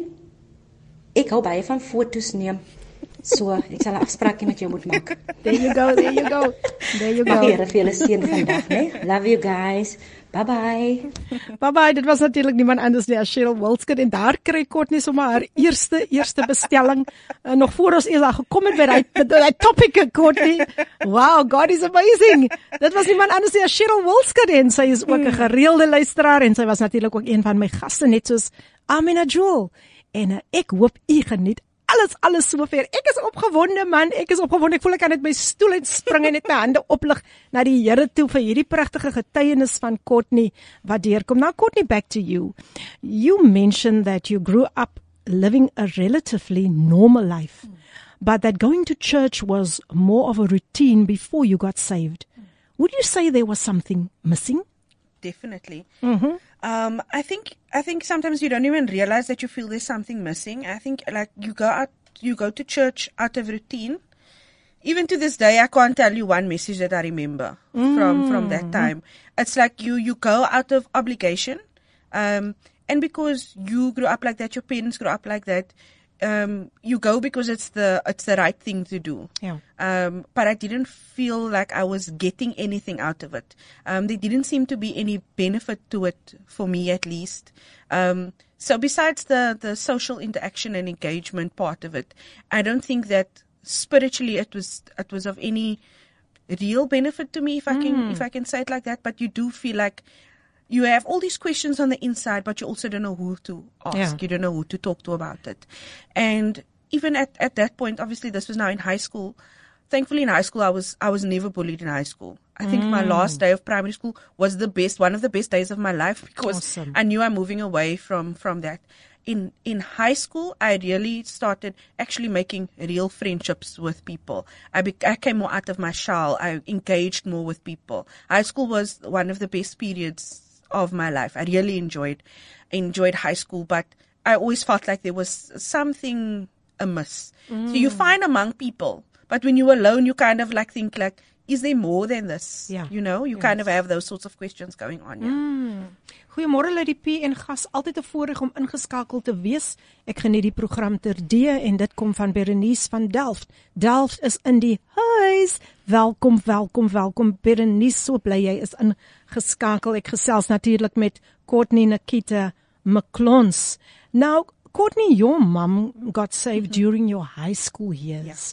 [SPEAKER 4] ek hou baie van foto's neem. So, ek sal 'n afspraakie met jou moet maak.
[SPEAKER 2] There you go, there you go. There you go.
[SPEAKER 4] Mag die Here vir julle seën vandag, né? Love you guys. Bye bye.
[SPEAKER 2] Bye bye. Dit was natuurlik niemand anders nie as Cheryl Wilskut en daar kry Courtney sommer haar eerste eerste bestelling uh, nog voor ons eers al gekom het by daai daai topic, Courtney. Wow, God is amazing. Dit was niemand anders nie as Cheryl Wilskut en sy is ook 'n gereelde luisteraar en sy was natuurlik ook een van my gaste net soos Amina Jewel. En uh, ek hoop u geniet alles, alles so ver. Ek is opgewonde man, ek is opgewonde, ek voel ek kan net my stoel uit spring en net my hande oplig na die Here toe vir hierdie pragtige getuienis van Courtney wat deurkom. Now Courtney, back to you. You mentioned that you grew up living a relatively normal life, but that going to church was more of a routine before you got saved. Would you say there was something missing?
[SPEAKER 3] Definitely.
[SPEAKER 2] Mm-hmm.
[SPEAKER 3] Um, I think I think sometimes you don't even realize that you feel there's something missing. I think like you go out, you go to church out of routine. Even to this day, I can't tell you one message that I remember mm. from from that time. It's like you you go out of obligation, um, and because you grew up like that, your parents grew up like that. Um, you go because it's the it's the right thing to do.
[SPEAKER 2] Yeah.
[SPEAKER 3] Um, but I didn't feel like I was getting anything out of it. Um, there didn't seem to be any benefit to it for me, at least. Um, so besides the the social interaction and engagement part of it, I don't think that spiritually it was it was of any real benefit to me, if I can mm. if I can say it like that. But you do feel like you have all these questions on the inside, but you also don't know who to ask. Yeah. You don't know who to talk to about it. And even at, at that point, obviously this was now in high school. Thankfully in high school, I was, I was never bullied in high school. I think mm. my last day of primary school was the best, one of the best days of my life because awesome. I knew I'm moving away from, from that. In, in high school, I really started actually making real friendships with people. I, be, I came more out of my shell. I engaged more with people. High school was one of the best periods of my life. I really enjoyed enjoyed high school, but I always felt like there was something amiss. Mm. So you find among people, but when you're alone, you kind of like think like, is there more than this?
[SPEAKER 2] Yeah.
[SPEAKER 3] You know, you yes. kind of have those sorts of questions going on. Yeah.
[SPEAKER 2] Mm. Goeiemôre Lady P en gas, altyd 'n voorreg om ingeskakel te wees. Ek geniet die program terdee en dit kom van Berenice van Delft. Delft is in die huis. Welkom, welkom, welkom Berenice, so bly jy is ingeskakel. Ek gesels natuurlik met Courtney Nikita McClons. Now, Courtney, your mom got saved mm-hmm. during your high school years.
[SPEAKER 3] Yeah.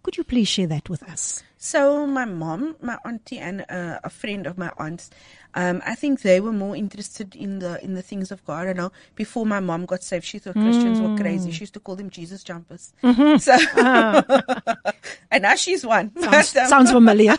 [SPEAKER 2] Could you please share that with us?
[SPEAKER 3] So my mom, my auntie, and uh, a friend of my aunt's, um, I think they were more interested in the in the things of God. I know before my mom got saved, she thought Christians were crazy. She used to call them Jesus jumpers. Mm-hmm. So, and now she's one.
[SPEAKER 2] Sounds,
[SPEAKER 3] but, um,
[SPEAKER 2] sounds familiar.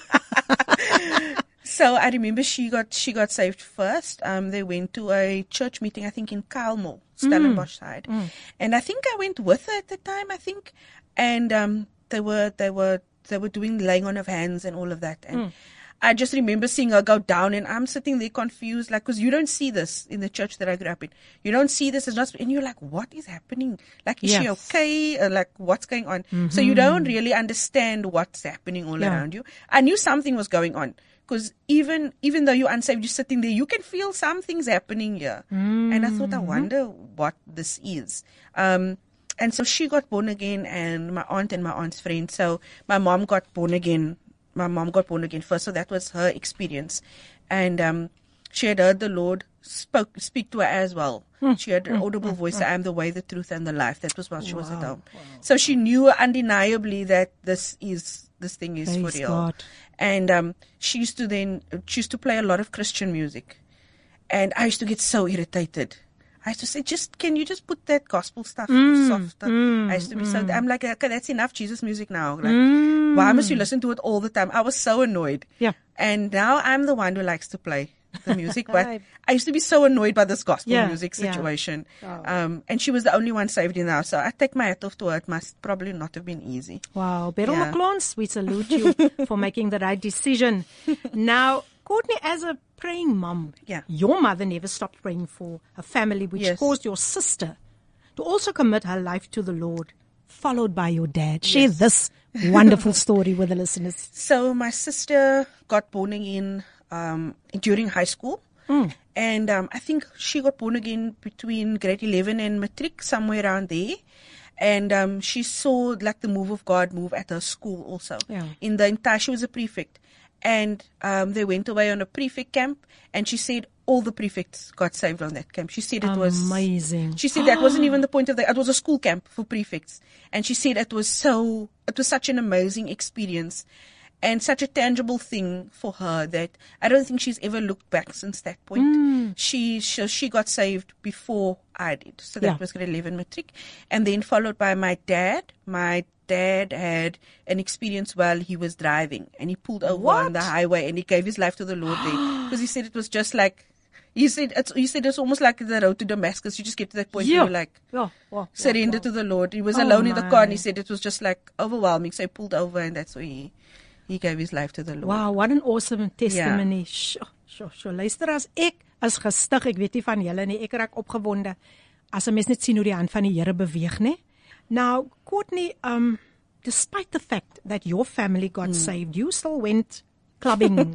[SPEAKER 3] So I remember she got she got saved first. Um, they went to a church meeting, I think in Kalmel, Stellenbosch mm. side, mm. and I think I went with her at the time. I think, and um, they were they were they were doing laying on of hands and all of that, and mm. I just remember seeing her go down, and I'm sitting there confused, like, because you don't see this in the church that I grew up in. You don't see this, it's not, and you're like, what is happening? Like, is yes. she okay? Or like, what's going on? Mm-hmm. So you don't really understand what's happening all yeah. around you. I knew something was going on. Because even even though you're unsaved, you're sitting there, you can feel some things happening here. Mm-hmm. And I thought, I wonder what this is. Um, and so she got born again, and my aunt and my aunt's friend. So my mom got born again. My mom got born again first. So that was her experience. And um, she had heard the Lord spoke speak to her as well. Mm-hmm. She had an audible mm-hmm. voice, I am the way, the truth, and the life. That was while she wow. was at home. Wow. So she knew undeniably that this is this thing is Praise for real. God. And um, she used to then, she used to play a lot of Christian music. And I used to get so irritated. I used to say, just, can you just put that gospel stuff mm, softer? Mm, I used to be mm. so, I'm like, okay, that's enough Jesus music now. Like, mm. why must you listen to it all the time? I was so annoyed.
[SPEAKER 2] Yeah.
[SPEAKER 3] And now I'm the one who likes to play the music, but I used to be so annoyed by this gospel yeah, music situation. Yeah. Oh. Um, and she was the only one saved in the house. So I take my hat off to her. It must probably not have been easy.
[SPEAKER 2] Wow. Beryl yeah. McClons, we salute you for making the right decision. Now, Courtney, as a praying mom,
[SPEAKER 3] yeah.
[SPEAKER 2] your mother never stopped praying for her family, which yes. caused your sister to also commit her life to the Lord, followed by your dad. Share yes. this wonderful story with the listeners.
[SPEAKER 3] So my sister got born again Um, during high school. Mm. And um, I think she got born again between grade eleven and matric, somewhere around there. And um, she saw like the move of God move at her school also.
[SPEAKER 2] Yeah.
[SPEAKER 3] In the entire, she was a prefect. And um, they went away on a prefect camp, and she said all the prefects got saved on that camp. She said it was
[SPEAKER 2] amazing.
[SPEAKER 3] She said that wasn't even the point of the, it was a school camp for prefects. And she said it was so, it was such an amazing experience. And such a tangible thing for her that I don't think she's ever looked back since that point. Mm. She, she she got saved before I did. So that yeah. was grade eleven matric. And then followed by my dad. My dad had an experience while he was driving. And he pulled over
[SPEAKER 2] what?
[SPEAKER 3] on the highway and he gave his life to the Lord there. Because he said it was just like, he said it's, he said it's almost like the road to Damascus. You just get to that point
[SPEAKER 2] yeah.
[SPEAKER 3] where you're like,
[SPEAKER 2] yeah. Yeah.
[SPEAKER 3] surrender
[SPEAKER 2] yeah.
[SPEAKER 3] to the Lord. He was
[SPEAKER 2] oh
[SPEAKER 3] alone in
[SPEAKER 2] my.
[SPEAKER 3] the car and he said it was just like overwhelming. So he pulled over and that's where he... He gave his life to the Lord.
[SPEAKER 2] Wow, what an awesome testimony. Yeah. Sjo, sjo, sjo. Luister, as ek as gestig, ek weet nie van julle nie, ek raak opgewonde as 'n mens net sien hoe die hand van die Here beweeg, né? Now, Courtney, um, despite the fact that your family got mm. saved, you still went clubbing.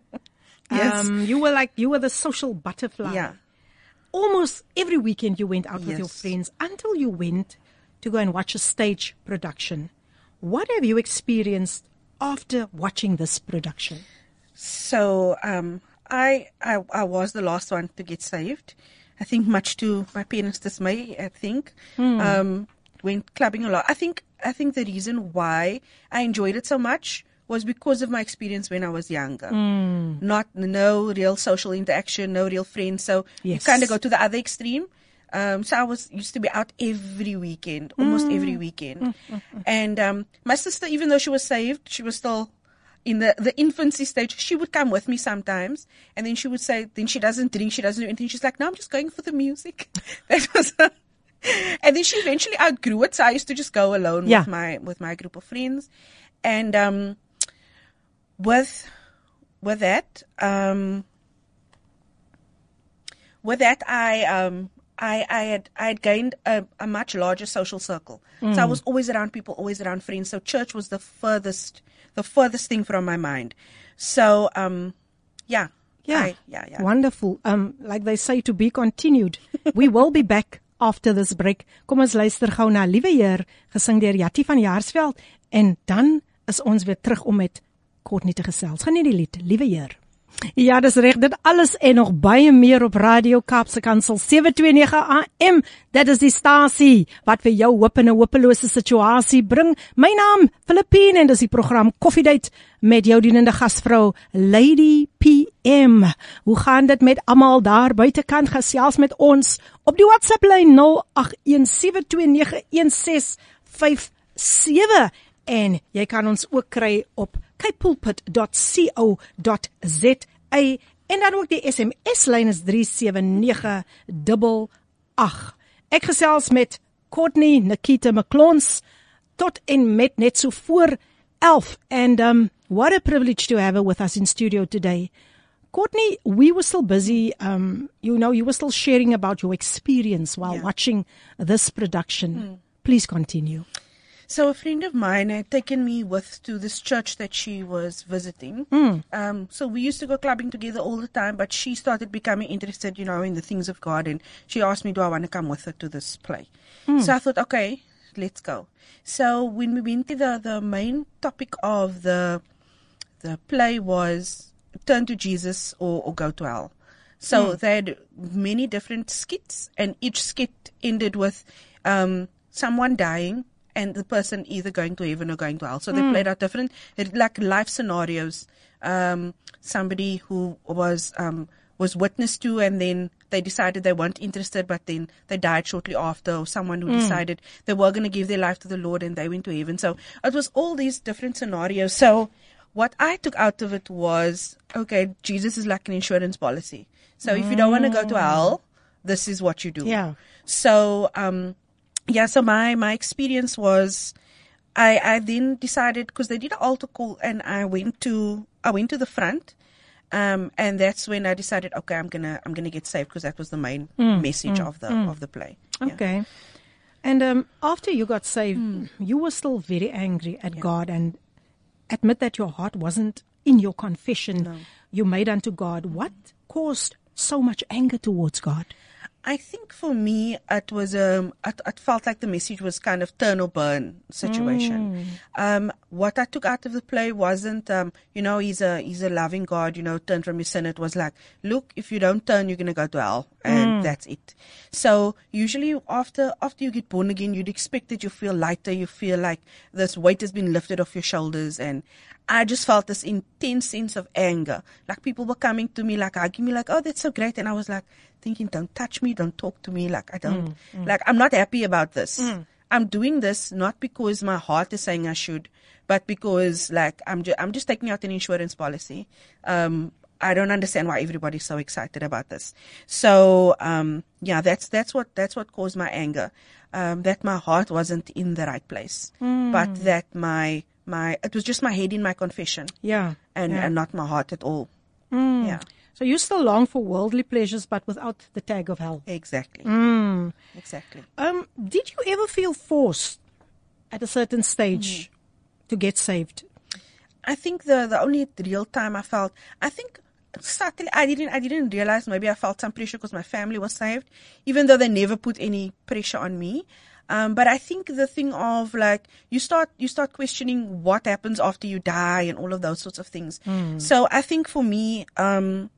[SPEAKER 3] Yes.
[SPEAKER 2] Um, you were like, you were the social butterfly.
[SPEAKER 3] Yeah.
[SPEAKER 2] Almost every weekend you went out with
[SPEAKER 3] yes.
[SPEAKER 2] your friends until you went to go and watch a stage production. What have you experienced after watching this production?
[SPEAKER 3] So, um, I, I I was the last one to get saved. I think much to my parents' dismay, I think. Mm. Um, went clubbing a lot. I think I think the reason why I enjoyed it so much was because of my experience when I was younger.
[SPEAKER 2] Mm.
[SPEAKER 3] Not no real social interaction, no real friends. So
[SPEAKER 2] yes.
[SPEAKER 3] you kind of go to the other extreme. Um, so I was used to be out every weekend, almost mm. every weekend.
[SPEAKER 2] Mm, mm, mm.
[SPEAKER 3] And um, my sister, even though she was saved, she was still in the, the infancy stage. She would come with me sometimes, and then she would say, then she doesn't drink, she doesn't do anything. She's like, no, I'm just going for the music. That was her. And then she eventually outgrew it, so I used to just go alone
[SPEAKER 2] yeah.
[SPEAKER 3] with my with my group of friends. And um, with with that, um, with that, I um. I, I had I had gained a, a much larger social circle. Mm. So I was always around people, always around friends. So church was the furthest the furthest thing from my mind. So um yeah.
[SPEAKER 2] Yeah.
[SPEAKER 3] I, yeah, yeah.
[SPEAKER 2] Wonderful. Um like they say, to be continued. We will be back after this break. Kom ons luister gou na Liewe Heer, gesing deur Jattie van Jaarsveld, en dan is ons weer terug om met Courtney te gesels. Geniet die lied, Liewe Heer. Ja, dis reg, dit alles en nog baie meer op Radio Kaapse Kansel sewe twee nege A M. Dit is die stasie wat vir jou hoop in 'n hopelose situasie bring. My naam Filippine en dis die program Koffiedייט met jou dienende gasvrou Lady P M. Hoe gaan dit met almal daar buitekant? Gesels met ons op die WhatsApp lyn nul agt een sewe twee nege een ses vyf sewe en jy kan ons ook kry op cape pulpit dot co dot za en dan ook die S M S-lyn is drie sewe nege agt agt. Ek gesels met Courtney Nikita McClons tot en met net so voor elf and um, what a privilege to have her with us in studio today. Courtney, we were still busy, um, you know, you were still sharing about your experience while
[SPEAKER 3] yeah.
[SPEAKER 2] watching this production. Mm. Please continue.
[SPEAKER 3] So a friend of mine had taken me with to this church that she was visiting.
[SPEAKER 2] Mm.
[SPEAKER 3] Um, so we used to go clubbing together all the time, but she started becoming interested, you know, in the things of God. And she asked me, do I want to come with her to this play? Mm. So I thought, okay, let's go. So when we went to the, the main topic of the, the play was turn to Jesus or, or go to hell. So mm. they had many different skits, and each skit ended with um, someone dying and the person either going to heaven or going to hell. So they mm. played out different, like life scenarios. Um, somebody who was um, was witnessed to, and then they decided they weren't interested, but then they died shortly after. Or someone who mm. decided they were going to give their life to the Lord and they went to heaven. So it was all these different scenarios. So what I took out of it was, okay, Jesus is like an insurance policy. So mm. if you don't want to go to hell, this is what you do.
[SPEAKER 2] Yeah.
[SPEAKER 3] So, um, yeah, so my, my experience was, I, I then decided, because they did an altar call, and I went to, I went to the front, um, and that's when I decided, okay, I'm gonna, I'm gonna get saved, because that was the main
[SPEAKER 2] mm,
[SPEAKER 3] message
[SPEAKER 2] mm,
[SPEAKER 3] of the,
[SPEAKER 2] mm.
[SPEAKER 3] of the play.
[SPEAKER 2] Okay.
[SPEAKER 3] Yeah.
[SPEAKER 2] And, um, after you got saved,
[SPEAKER 3] mm.
[SPEAKER 2] you were still very angry at
[SPEAKER 3] yeah.
[SPEAKER 2] God, and admit that your heart wasn't in your confession
[SPEAKER 3] no.
[SPEAKER 2] you made unto God. What caused so much anger towards God?
[SPEAKER 3] I think for me, it was um, it, it felt like the message was kind of turn or burn situation. Mm. Um, what I took out of the play wasn't, um, you know, he's a he's a loving God, you know, turn from your sin. It was like, look, if you don't turn, you're gonna go to hell, and mm. that's it. So usually after after you get born again, you'd expect that you feel lighter, you feel like this weight has been lifted off your shoulders, and I just felt this intense sense of anger. Like people were coming to me, like hugging me, like, oh, that's so great. And I was like thinking, don't touch me, don't talk to me. Like, I don't, mm, mm. like, I'm not happy about this. Mm. I'm doing this not because my heart is saying I should, but because, like, I'm, ju- I'm just taking out an insurance policy. Um, I don't understand why everybody's so excited about this. So, um, yeah, that's, that's what, that's what caused my anger. Um, that my heart wasn't in the right place, mm. but that my, my, it was just my head in my confession.
[SPEAKER 2] Yeah.
[SPEAKER 3] And,
[SPEAKER 2] yeah.
[SPEAKER 3] and not my heart at all.
[SPEAKER 2] Mm.
[SPEAKER 3] Yeah.
[SPEAKER 2] So you still long for worldly pleasures, but without the tag of hell.
[SPEAKER 3] Exactly.
[SPEAKER 2] Mm.
[SPEAKER 3] Exactly.
[SPEAKER 2] Um, did you ever feel forced at a certain stage mm. to get saved?
[SPEAKER 3] I think the, the only real time I felt, I think subtly, I didn't, I didn't realize maybe I felt some pressure because my family was saved, even though they never put any pressure on me. Um, but I think the thing of like, you start, you start questioning what happens after you die and all of those sorts of things. Mm. So I think for me, um,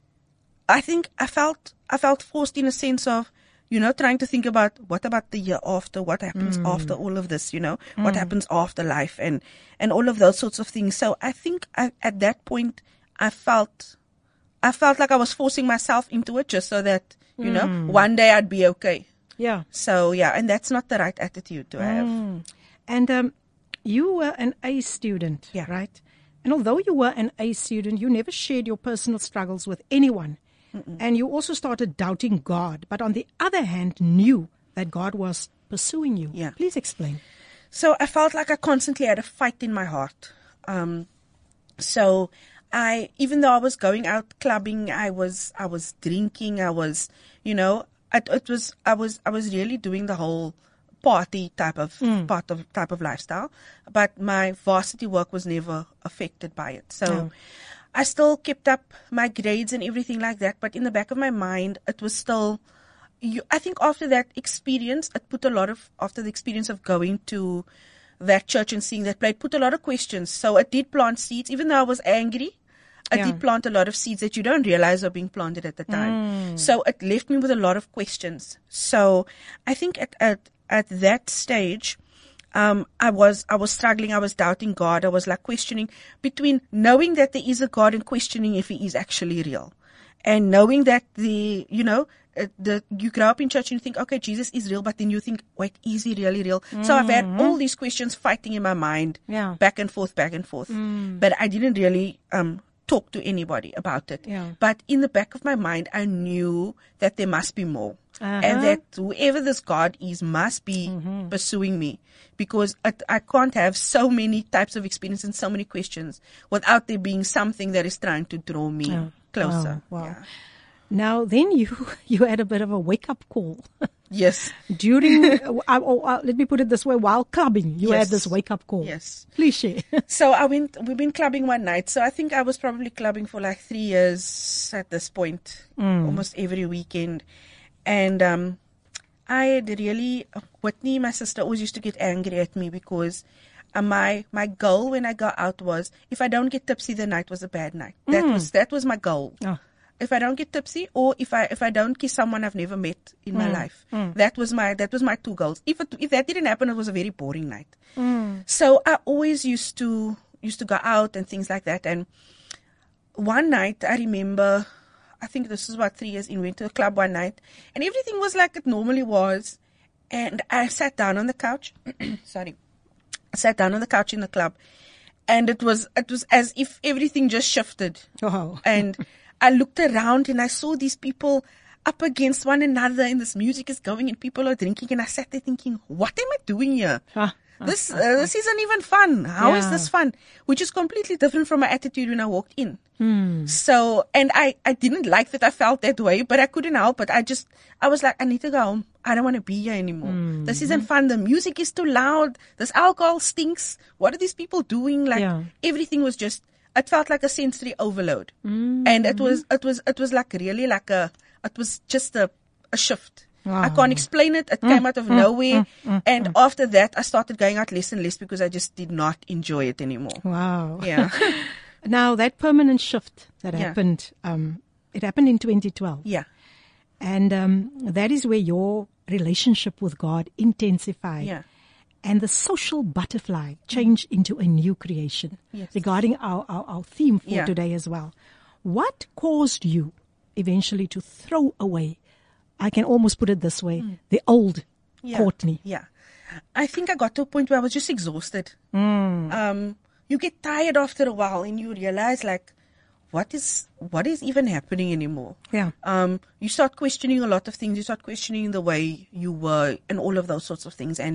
[SPEAKER 3] I think I felt, I felt forced in a sense of, you know, trying to think about what about the year after, what happens mm. after all of this, you know, mm. what happens after life and, and all of those sorts of things. So I think I, at that point, I felt, I felt like I was forcing myself into it just so that, you mm. know, one day I'd be okay.
[SPEAKER 2] Yeah.
[SPEAKER 3] So, yeah, and that's not the right attitude to have.
[SPEAKER 2] Mm. And um, you were an A student,
[SPEAKER 3] yeah.
[SPEAKER 2] right? And although you were an A student, you never shared your personal struggles with anyone. Mm-mm. And you also started doubting God, but on the other hand, knew that God was pursuing you.
[SPEAKER 3] Yeah.
[SPEAKER 2] Please explain.
[SPEAKER 3] So I felt like I constantly had a fight in my heart. Um, so I, even though I was going out clubbing, I was, I was drinking, I was, you know, It, it was, I was, I was really doing the whole party type of, mm. part of, type of lifestyle, but my varsity work was never affected by it. So oh. I still kept up my grades and everything like that, but in the back of my mind, it was still, you, I think after that experience, it put a lot of, after the experience of going to that church and seeing that play, it put a lot of questions. So it did plant seeds, even though I was angry. I
[SPEAKER 2] Yeah.
[SPEAKER 3] did plant a lot of seeds that you don't realize are being planted at the time. So it left me with a lot of questions. So I think at at, at that stage, um, I was I was struggling. I was doubting God. I was like questioning between knowing that there is a God and questioning if He is actually real, and knowing that the you know. Uh, the you grow up in church and you think, okay, Jesus is real, but then you think, wait, is He really real? Mm-hmm. So I've had all these questions fighting in my mind,
[SPEAKER 2] Yeah.
[SPEAKER 3] back and forth, back and forth. Mm. But I didn't really um talk to anybody about it.
[SPEAKER 2] Yeah.
[SPEAKER 3] But in the back of my mind, I knew that there must be more,
[SPEAKER 2] Uh-huh.
[SPEAKER 3] and that whoever this God is must be mm-hmm. pursuing me, because I, I can't have so many types of experience and so many questions without there being something that is trying to draw me
[SPEAKER 2] Oh.
[SPEAKER 3] closer.
[SPEAKER 2] Wow. Wow.
[SPEAKER 3] Yeah.
[SPEAKER 2] Now, then you you had a bit of a wake-up call.
[SPEAKER 3] Yes.
[SPEAKER 2] During, uh, uh, uh, let me put it this way, while clubbing, you
[SPEAKER 3] Yes.
[SPEAKER 2] had this wake-up call.
[SPEAKER 3] Yes.
[SPEAKER 2] Please share.
[SPEAKER 3] So I went, we've been clubbing one night. So I think I was probably clubbing for like three years at this point, mm. almost every weekend. And um, I had really, Whitney, my sister, always used to get angry at me because uh, my my goal when I got out was, if I don't get tipsy, the night was a bad night. That
[SPEAKER 2] Mm.
[SPEAKER 3] was that was my goal.
[SPEAKER 2] Oh.
[SPEAKER 3] If I don't get tipsy, or if I if I don't kiss someone I've never met in my life, that was my that was my two goals. If it, if that didn't happen, it was a very boring night.
[SPEAKER 2] Mm.
[SPEAKER 3] So I always used to used to go out and things like that. And one night I remember, I think this was about three years in, we went to a club one night, and everything was like it normally was. And I sat down on the couch. Sorry, I sat down on the couch in the club, and it was it was as if everything just shifted.
[SPEAKER 2] Oh.
[SPEAKER 3] And I looked around and I saw these people up against one another, and this music is going and people are drinking, and I sat there thinking, what am I doing here?
[SPEAKER 2] Ah,
[SPEAKER 3] This uh, this isn't even fun. How is
[SPEAKER 2] Yeah.
[SPEAKER 3] this fun? Which is completely different from my attitude when I walked in.
[SPEAKER 2] Hmm.
[SPEAKER 3] So, and I, I didn't like that I felt that way, but I couldn't help it. I just, I was like, I need to go home. I don't want to be here anymore.
[SPEAKER 2] Mm-hmm.
[SPEAKER 3] This isn't fun. The music is too loud. This alcohol stinks. What are these people doing? Like
[SPEAKER 2] Yeah.
[SPEAKER 3] everything was just, it felt like a sensory overload.
[SPEAKER 2] Mm-hmm.
[SPEAKER 3] And it was, it was, it was like really like a, it was just a, a shift.
[SPEAKER 2] Wow.
[SPEAKER 3] I can't explain it. It came out of nowhere. And after that, I started going out less and less because I just did not enjoy it anymore.
[SPEAKER 2] Wow.
[SPEAKER 3] Yeah.
[SPEAKER 2] Now, that permanent shift that
[SPEAKER 3] Yeah.
[SPEAKER 2] happened, um, it happened in twenty twelve.
[SPEAKER 3] Yeah.
[SPEAKER 2] And um, that is where your relationship with God intensified.
[SPEAKER 3] Yeah.
[SPEAKER 2] And the social butterfly changed into a new creation.
[SPEAKER 3] Yes.
[SPEAKER 2] Regarding our, our, our theme for
[SPEAKER 3] Yeah.
[SPEAKER 2] today as well. What caused you eventually to throw away, I can almost put it this way, the old
[SPEAKER 3] Yeah.
[SPEAKER 2] Courtney?
[SPEAKER 3] Yeah. I think I got to a point where I was just exhausted. Um, you get tired after a while and you realize like, what is, what is even happening anymore?
[SPEAKER 2] Yeah.
[SPEAKER 3] Um, you start questioning a lot of things. You start questioning the way you were and all of those sorts of things. And,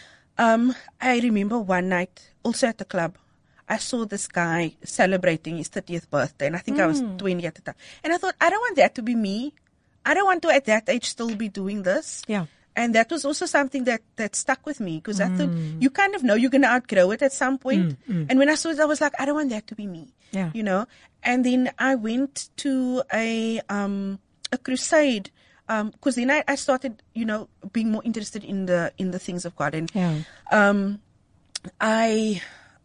[SPEAKER 3] um, I remember one night also at the club, I saw this guy celebrating his thirtieth birthday, and I think I was twenty at the time. And I thought, I don't want that to be me. I don't want to at that age still be doing this.
[SPEAKER 2] Yeah.
[SPEAKER 3] And that was also something that, that stuck with me because I thought you kind of know you're going to outgrow it at some point. And when I saw it, I was like, I don't want that to be me.
[SPEAKER 2] Yeah.
[SPEAKER 3] You know? And then I went to a, um, a crusade. Um, cause then I, I started, you know, being more interested in the, in the things of God. And,
[SPEAKER 2] Yeah.
[SPEAKER 3] um, I,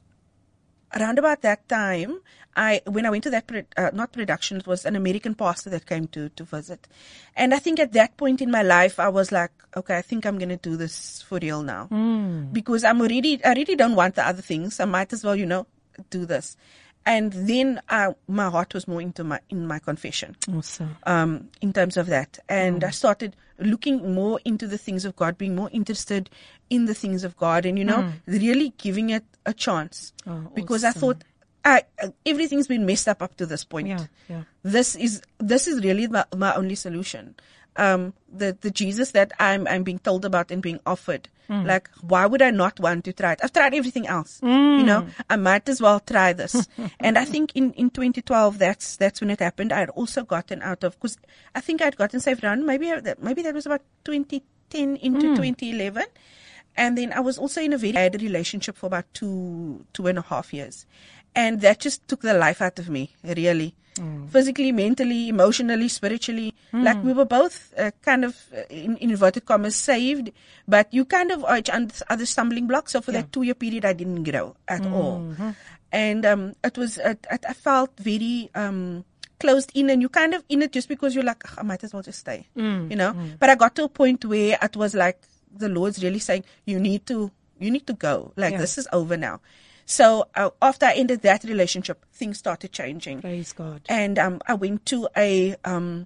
[SPEAKER 3] around about that time, I when I went to that pro- uh, not production, it was an American pastor that came to to visit, and I think at that point in my life I was like, okay, I think I'm gonna do this for real now,
[SPEAKER 2] Mm.
[SPEAKER 3] because I'm already I really don't want the other things. I might as well, you know, do this. And then uh, my heart was more into my in my confession.
[SPEAKER 2] Awesome.
[SPEAKER 3] Um, in terms of that. And I started looking more into the things of God, being more interested in the things of God, and, you know, really giving it a chance.
[SPEAKER 2] Oh,
[SPEAKER 3] because I
[SPEAKER 2] awesome.
[SPEAKER 3] thought, I, everything's been messed up up to this point.
[SPEAKER 2] Yeah, yeah.
[SPEAKER 3] This is, this is really my, my only solution. Um, the, the Jesus that I'm, I'm being told about and being offered. Like, why would I not want to try it? I've tried everything else. You know, I might as well try this. And I think in, in twenty twelve, that's, that's when it happened. I had also gotten out of, cause I think I'd gotten saved around, maybe, I- that- maybe that was about twenty ten into twenty eleven. and then I was also in a very bad relationship for about two, two and a half years. And that just took the life out of me, really. Mm. Physically, mentally, emotionally, spiritually. Mm. Like we were both uh, kind of, uh, in, in inverted commas, saved, but you kind of are each other stumbling blocks. So for yeah. that two-year period, I didn't grow at mm-hmm. all. And um, it was, it, it, I felt very um, closed in, and you kind of in it just because you're like, I might as well just stay, mm. you know. Mm. But I got to a point where it was like the Lord's really saying, you need to, you need to go. Like yeah. this is over now. So uh, after I ended that relationship, things started changing.
[SPEAKER 2] Praise God.
[SPEAKER 3] And um, I went to a um,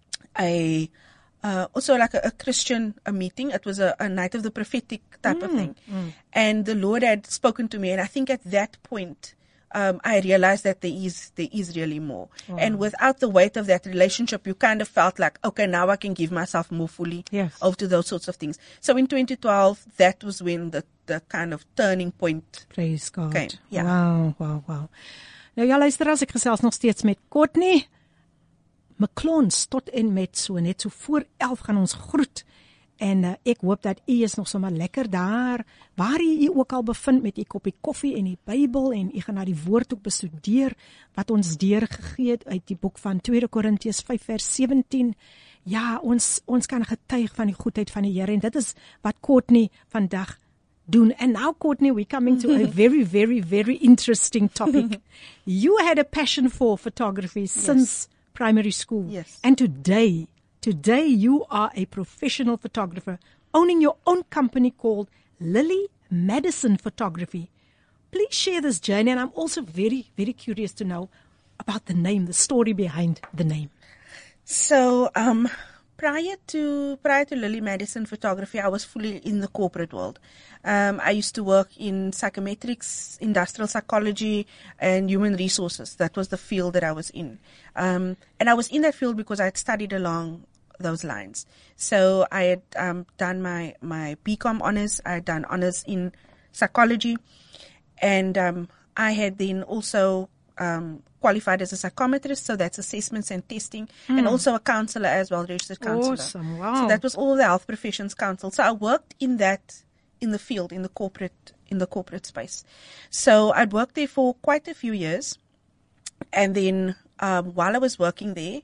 [SPEAKER 3] a uh, also like a, a Christian a meeting. It was a, a night of the prophetic type mm, of thing, mm. and the Lord had spoken to me. And I think at that point, um, I realized that there is there is really more. Wow. And without the weight of that relationship, you kind of felt like, okay, now I can give myself more fully
[SPEAKER 2] yes.
[SPEAKER 3] over to those sorts of things. So in twenty twelve, that was when the the kind of turning point.
[SPEAKER 2] Praise God.
[SPEAKER 3] Came. Yeah.
[SPEAKER 2] Wow, wow, wow. Nou ja, luister, as ek gesels nog steeds met Courtney McClons tot en met so net so voor elf gaan ons groet. En uh, ek hoop dat u is nog sommer lekker daar, waar u ook al bevind met u koppie koffie en die Bybel, en u gaan na die woord ook bestudeer wat ons deurgegee het uit die boek van Tweede Korintiërs vyf vers sewentien. Ja, ons ons kan getuig van die goedheid van die Here, en dit is wat Courtney vandag doen. And now, Courtney, we're coming to a very, very, very interesting topic. You had a passion for photography yes. since primary school.
[SPEAKER 3] Yes.
[SPEAKER 2] And today, today you are a professional photographer, owning your own company called Lily Madison Photography. Please share this journey, and I'm also very, very curious to know about the name, the story behind the name.
[SPEAKER 3] So, um, prior to prior to Lily Madison Photography, I was fully in the corporate world. Um, I used to work in psychometrics, industrial psychology, and human resources. That was the field that I was in. Um, and I was in that field because I had studied along those lines. So I had um, done my, my B Com honors. I had done honors in psychology. And um, I had then also um, qualified as a psychometrist, so that's assessments and testing, mm. and also a counselor as well, registered counselor.
[SPEAKER 2] Awesome, wow.
[SPEAKER 3] So that was all the Health Professions Council. So I worked in that, in the field, in the corporate, in the corporate space. So I'd worked there for quite a few years. And then um, while I was working there,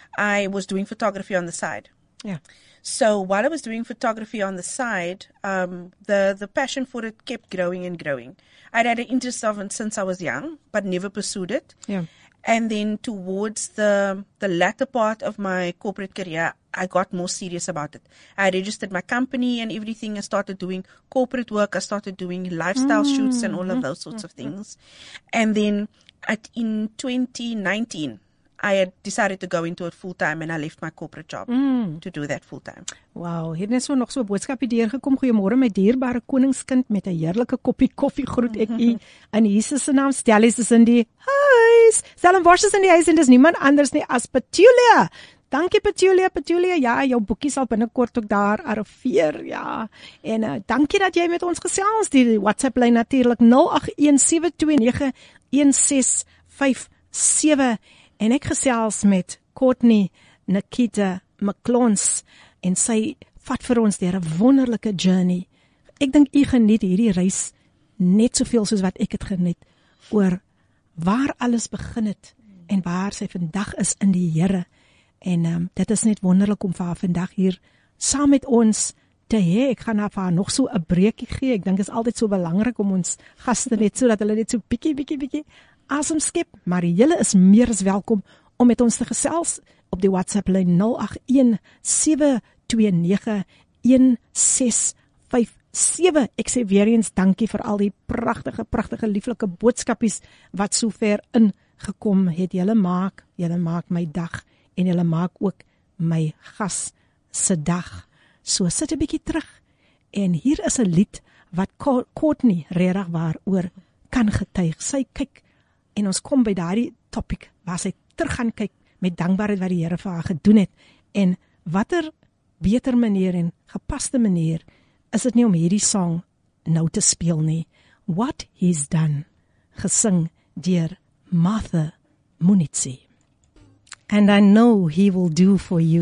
[SPEAKER 3] I was doing photography on the side.
[SPEAKER 2] Yeah.
[SPEAKER 3] So while I was doing photography on the side, um, the, the passion for it kept growing and growing. I'd had an interest of it since I was young, but never pursued it.
[SPEAKER 2] Yeah.
[SPEAKER 3] And then towards the the latter part of my corporate career, I got more serious about it. I registered my company and everything. I started doing corporate work. I started doing lifestyle mm. shoots and all of those sorts of things. And then at, in twenty nineteen, I had decided to go into it full time, and I left my corporate job mm. to do that full time.
[SPEAKER 2] Wow, hier net so nog so 'n boodskapie deurgekom. Goeiemôre my dierbare koningskind, met 'n heerlike koppie koffie groet ek u in Jesus se naam. Stellies is in die huis. Stellenbosch is in die huis, en dis niemand anders nie as Petulia. Dankie Petulia, Petulia. Ja, jou boekie sal binnekort ook daar arriveer. Ja. En uh, dankie dat jy met ons gesels. Die WhatsApp lyn natuurlik nul agt een sewe twee nege een ses vyf sewe. En ek gesels met Courtney Nikita McClons, en sy vat vir ons deur 'n wonderlike journey. Ek dink u geniet hierdie reis net soveel soos wat ek dit geniet, oor waar alles begin het en waar sy vandag is in die Here. En um, dit is net wonderlik om vir haar vandag hier saam met ons te hê. Ek gaan haar nog so 'n breekie gee. Ek dink dit is altyd so belangrik om ons gaste net so dat hulle net so bietjie bietjie bietjie asem skep, maar julle is meer as welkom om met ons te gesels op die WhatsApp lyn nul agt een sewe twee nege een ses vyf sewe. Ek sê weer eens dankie vir al die pragtige, pragtige, lieflike boodskapies wat sover ingekom het. Julle maak, julle maak my dag, en julle maak ook my gas se dag. So sit 'n bietjie terug, en hier is 'n lied wat Courtney regtig waaroor kan getuig. Sy kyk, en ons kom by daardie topic waar sy terug gaan kyk met dankbaarheid wat die Here vir haar gedoen het, en watter beter manier en gepaste manier is dit nie om hierdie song nou te speel nie. What He's Done, gesing deur Martha Munitsi. And I know He will do for you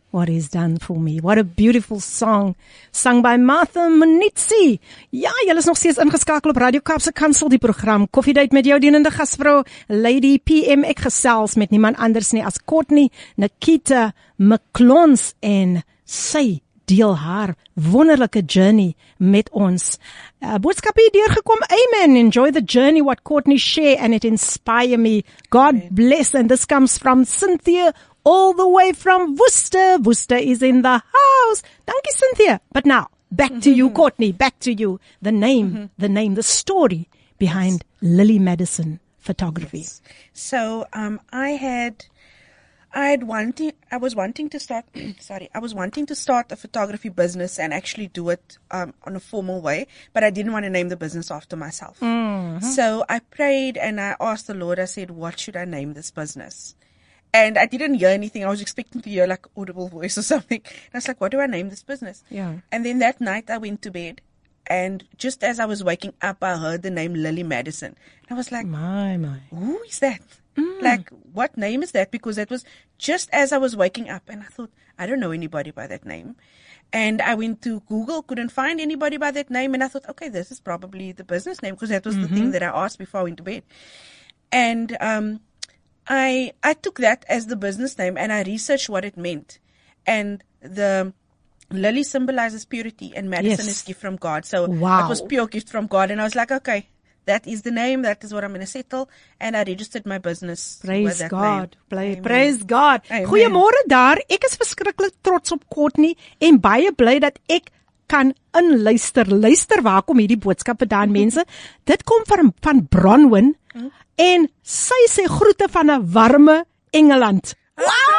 [SPEAKER 2] what He's done for me. What a beautiful song, sung by Martha Munitsi. Ja, julle is nog steeds ingeskakel op Radio Kaapse Kansel, die program Koffiedייט met jou dienende gasvrou Lady P M. Ek gesels met niemand anders nie as Courtney Nikita McClons en sy deel haar wonderlike journey met ons. Uh, boodskap hier deurgekom, amen, enjoy the journey, what Courtney share, and it inspire me. God amen. Bless, and this comes from Cynthia, all the way from Worcester. Worcester is in the house. Thank you, Cynthia. But now, back mm-hmm. to you, Courtney, back to you. The name, mm-hmm. the name, the story behind yes. Lily Madison Photography.
[SPEAKER 3] Yes. So, um, I had... I had wanting, I was wanting to start, sorry, I was wanting to start a photography business and actually do it um, on a formal way, but I didn't want to name the business after myself.
[SPEAKER 2] Mm-hmm.
[SPEAKER 3] So I prayed and I asked the Lord, I said, what should I name this business? And I didn't hear anything. I was expecting to hear like audible voice or something. And I was like, what do I name this business?
[SPEAKER 2] Yeah.
[SPEAKER 3] And then that night I went to bed. And just as I was waking up, I heard the name Lily Madison. And I was like,
[SPEAKER 2] my, my.
[SPEAKER 3] Who is that?
[SPEAKER 2] Mm.
[SPEAKER 3] Like, what name is that? Because that was just as I was waking up. And I thought, I don't know anybody by that name. And I went to Google, couldn't find anybody by that name. And I thought, okay, this is probably the business name, because that was mm-hmm. the thing that I asked before I went to bed. And um, I I took that as the business name, and I researched what it meant. And the Lily symbolizes purity, and Madison
[SPEAKER 2] yes.
[SPEAKER 3] is gift from God. So
[SPEAKER 2] wow.
[SPEAKER 3] it was pure gift from God. And I was like, okay, that is the name. That is what I'm going to settle. And I registered my business.
[SPEAKER 2] Praise
[SPEAKER 3] with that
[SPEAKER 2] God.
[SPEAKER 3] Name.
[SPEAKER 2] Praise God.
[SPEAKER 3] Amen.
[SPEAKER 2] Goeiemôre daar. Ek is verskriklik trots op Courtney en baie bly dat ek kan inluister. Luister waar kom hierdie boodskap vandaan, mense. Dit kom van van Bronwyn hmm? en sy sê groete van 'n warme Engeland. Wow!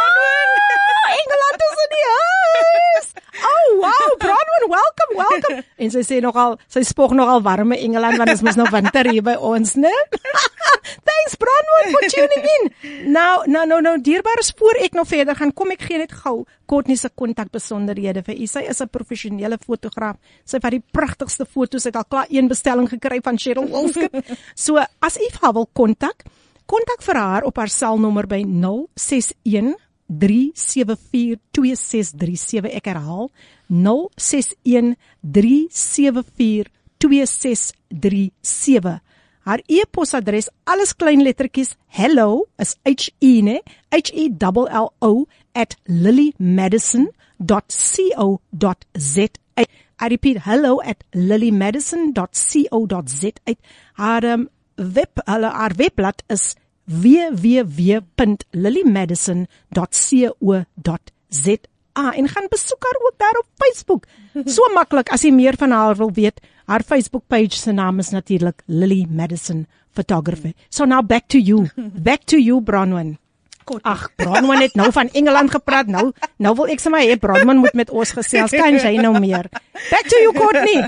[SPEAKER 2] Engeland is in die huis. Oh wow, Bronwyn, welcome, welcome. En sy sê nogal, sy spog nogal warme Engeland, want dit is mos nou winter hier by ons, né? Thanks Bronwyn for tuning in. Nou, nou, nou, nou, dierbares, voor ek nog verder gaan, kom ek gee net gou Courtney se kontakbesonderhede vir u. Sy is 'n professionele fotograaf. Sy vat die pragtigste foto's. Ek het al klaar een bestelling gekry van Cheryl Wolskip. So, as u haar wil kontak, kontak vir haar op haar selnommer by nul ses een drie sewe vier twee ses drie sewe. Ek herhaal nul ses een drie sewe vier twee ses drie sewe. Haar e-posadres, alles klein lettertjies, hello is H E, ne? H E L L O at lilymadison dot co dot za. I repeat, hello at lilymadison dot co dot za. Haar um, web, hulle, haar webblad is w w w dot lilymadison dot co dot za. En gaan besoek haar ook daar op Facebook. So maklik, as jy meer van haar wil weet, haar Facebook page se naam is natuurlik Lily Madison Photography. So now back to you. Back to you, Bronwyn. Ag, Bronwyn het nou van Engeland gepraat. Nou, nou wil ek sê maar, hey, Bronwyn moet met ons gesels. Kan jy nou meer? Back to you, Courtney.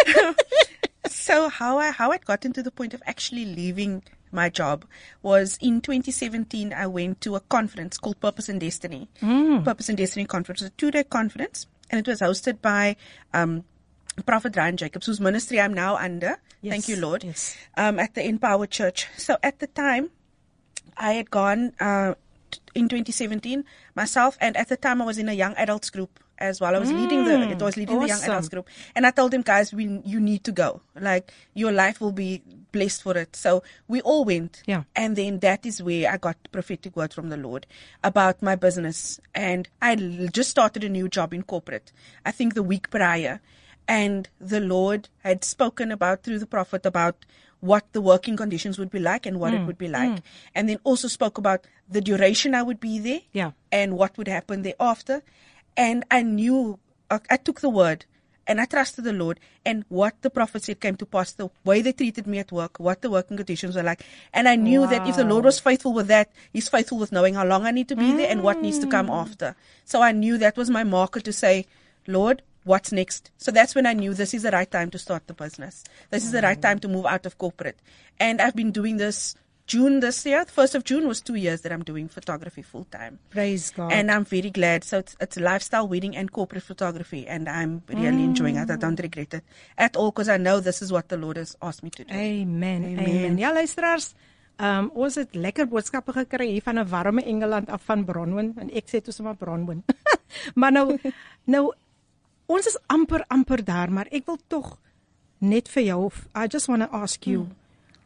[SPEAKER 3] So how I how I got into the point of actually leaving my job was in twenty seventeen. I went to a conference called Purpose and Destiny.
[SPEAKER 2] Mm.
[SPEAKER 3] Purpose and Destiny conference. It was a two-day conference, and it was hosted by um, Prophet Ryan Jacobs, whose ministry I'm now under.
[SPEAKER 2] Yes.
[SPEAKER 3] Thank you, Lord.
[SPEAKER 2] Yes.
[SPEAKER 3] Um, at the Empower Church. So at the time, I had gone uh, in twenty seventeen myself, and at the time I was in a young adults group as well. I was mm, leading the, I was leading awesome. the young adults group, and I told them, guys, we, you need to go. Like, your life will be blessed for it. So we all went.
[SPEAKER 2] Yeah.
[SPEAKER 3] And then that is where I got prophetic word from the Lord about my business. And I just started a new job in corporate, I think the week prior. And the Lord had spoken about, through the prophet, about what the working conditions would be like and what
[SPEAKER 2] mm,
[SPEAKER 3] it would be like.
[SPEAKER 2] Mm.
[SPEAKER 3] And then also spoke about the duration I would be there.
[SPEAKER 2] Yeah.
[SPEAKER 3] And what would happen thereafter. And I knew, uh, I took the word and I trusted the Lord, and what the prophet said came to pass, the way they treated me at work, what the working conditions were like. And I knew wow. that if the Lord was faithful with that, He's faithful with knowing how long I need to be mm. there and what needs to come after. So I knew that was my marker to say, Lord, what's next? So that's when I knew this is the right time to start the business. This is the right time to move out of corporate. And I've been doing this June this year. first of June was two years that I'm doing photography full time.
[SPEAKER 2] Praise God.
[SPEAKER 3] And I'm very glad. So it's, it's lifestyle, wedding and corporate photography. And I'm really mm. enjoying it. I don't regret it at all, because I know this is what the Lord has asked me to do.
[SPEAKER 2] Amen.
[SPEAKER 3] Amen.
[SPEAKER 2] Amen. Ja, luisteraars. Um, ons het lekker boodskappe gekry hier van 'n warme Engeland af van Bronwyn, en ek sê toe sommer Bronwyn. Maar nou, nou, ons is amper, amper daar, maar ek wil toch net vir jou, I just want to ask you, mm.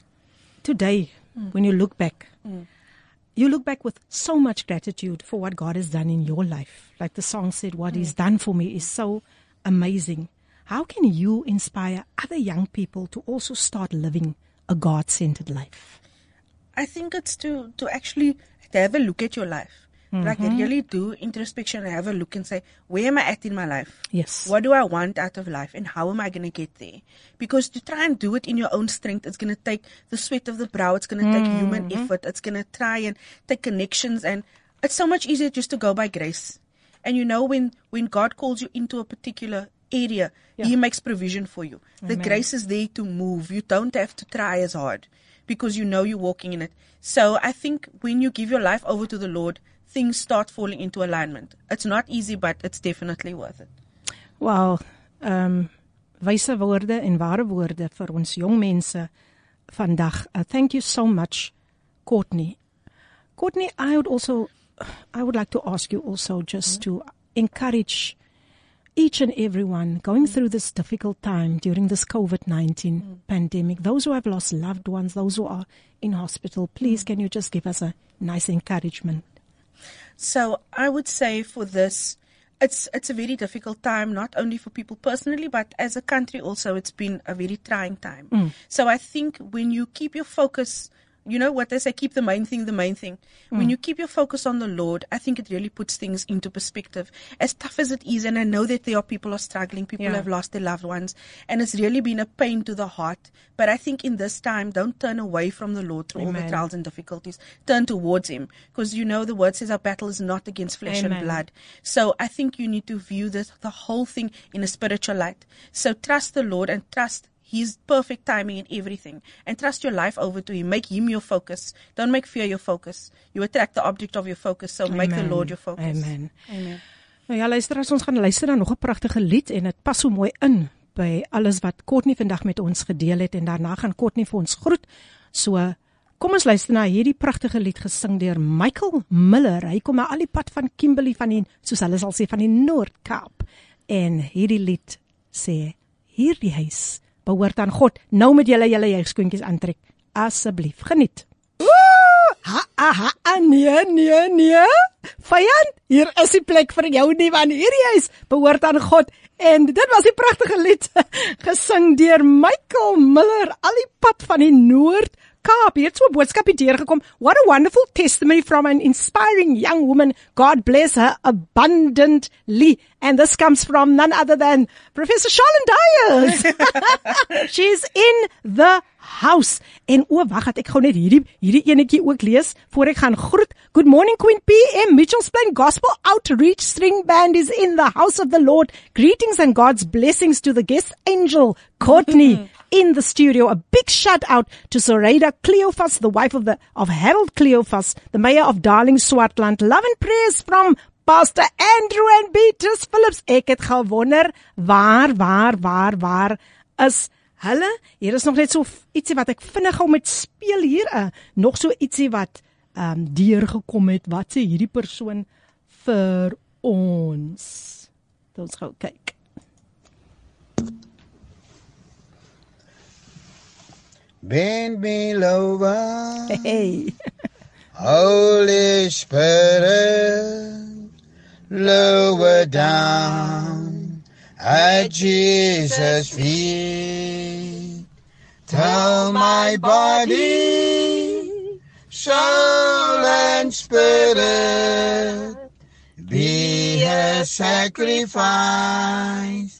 [SPEAKER 2] today, mm. when you look back, mm. you look back with so much gratitude for what God has done in your life. Like the song said, what mm. He's done for me is so amazing. How can you inspire other young people to also start living a God-centered life?
[SPEAKER 3] I think it's to, to actually to have a look at your life. Mm-hmm. Like really do introspection and have a look and say, where am I at in my life?
[SPEAKER 2] Yes.
[SPEAKER 3] What do I want out of life and how am I going to get there? Because to try and do it in your own strength, it's going to take the sweat of the brow. It's going to mm-hmm. take human effort. It's going to try and take connections. And it's so much easier just to go by grace. And you know, when, when God calls you into a particular area, yeah. He makes provision for you. Amen. The grace is there to move. You don't have to try as hard because you know you're walking in it. So I think when you give your life over to the Lord, things start falling into alignment. It's not easy, but it's definitely worth it.
[SPEAKER 2] Wow. Um, wyse woorde en ware woorde vir ons jong mense vandag. Uh, thank you so much, Courtney. Courtney, I would also, I would like to ask you also just mm-hmm. to encourage each and everyone going mm-hmm. through this difficult time during this COVID nineteen mm-hmm. pandemic, those who have lost loved ones, those who are in hospital, please mm-hmm. can you just give us a nice encouragement?
[SPEAKER 3] So I would say for this, it's it's a very difficult time, not only for people personally, but as a country also, it's been a very trying time. Mm. So I think when you keep your focus, you know what they say, keep the main thing the main thing. Mm. When you keep your focus on the Lord, I think it really puts things into perspective. As tough as it is, and I know that there are people who are struggling, people
[SPEAKER 2] yeah.
[SPEAKER 3] have lost their loved ones, and it's really been a pain to the heart. But I think in this time, don't turn away from the Lord through Amen. All the trials and difficulties. Turn towards Him. Because you know the word says our battle is not against flesh Amen. And blood. So I think you need to view this, the whole thing in a spiritual light. So trust the Lord and trust His perfect timing in everything. And trust your life over to Him. Make Him your focus. Don't make fear your focus. You attract the object of your focus. So Amen. Make the Lord your focus.
[SPEAKER 2] Amen.
[SPEAKER 3] Amen.
[SPEAKER 2] Nou ja, luister, as ons gaan luister na nog 'n pragtige lied en dit pas so mooi in by alles wat Courtney vandag met ons gedeel het en daarna gaan Courtney vir ons groet. So kom ons luister na hierdie pragtige lied gesing deur Michael Miller. Hy kom al die pad van Kimberley van die, soos hulle sal sê, van die Noord-Kaap. En hierdie lied sê, hierdie huis behoort aan God. Nou met julle julle juigskoentjies aantrek. Asseblief, geniet. Ooh, ha, ha, ha, nee, nee, nee. Vyand, hier is die plek vir jou nie, want hierdie huis behoort aan God. En dit was die pragtige lied, gesing deur Michael Miller, al die pad van die Noord-Kaap. Hier het so 'n boodskap hier deurgekom. What a wonderful testimony from an inspiring young woman. God bless her abundantly. And this comes from none other than Professor Charlene Dyers. She's in the house. En o, wag, het ek gou net hierdie hierdie enetjie ook lees voor ek gaan groet. Good morning, Queen P M. Mitchell's Plain Gospel Outreach String Band is in the house of the Lord. Greetings and God's blessings to the guest angel, Courtney, in the studio. A big shout out to Zoraida Cleophas, the wife of the of Harold Cleophas, the mayor of Darling, Swartland. Love and prayers from Pastor Andrew and Beatrice Phillips. Ek het gewonder, waar, waar, waar, waar is hulle? Hier is nog net so ietsie wat ek vinnig gou met speel hier. Uh, nog so ietsie wat um, deurgekom het. Wat sê hierdie persoon vir ons? Ons gou kyk.
[SPEAKER 5] Bend me over,
[SPEAKER 2] hey.
[SPEAKER 5] Holy Spirit, lower down at Jesus' feet. Tell my body, soul and spirit, be a sacrifice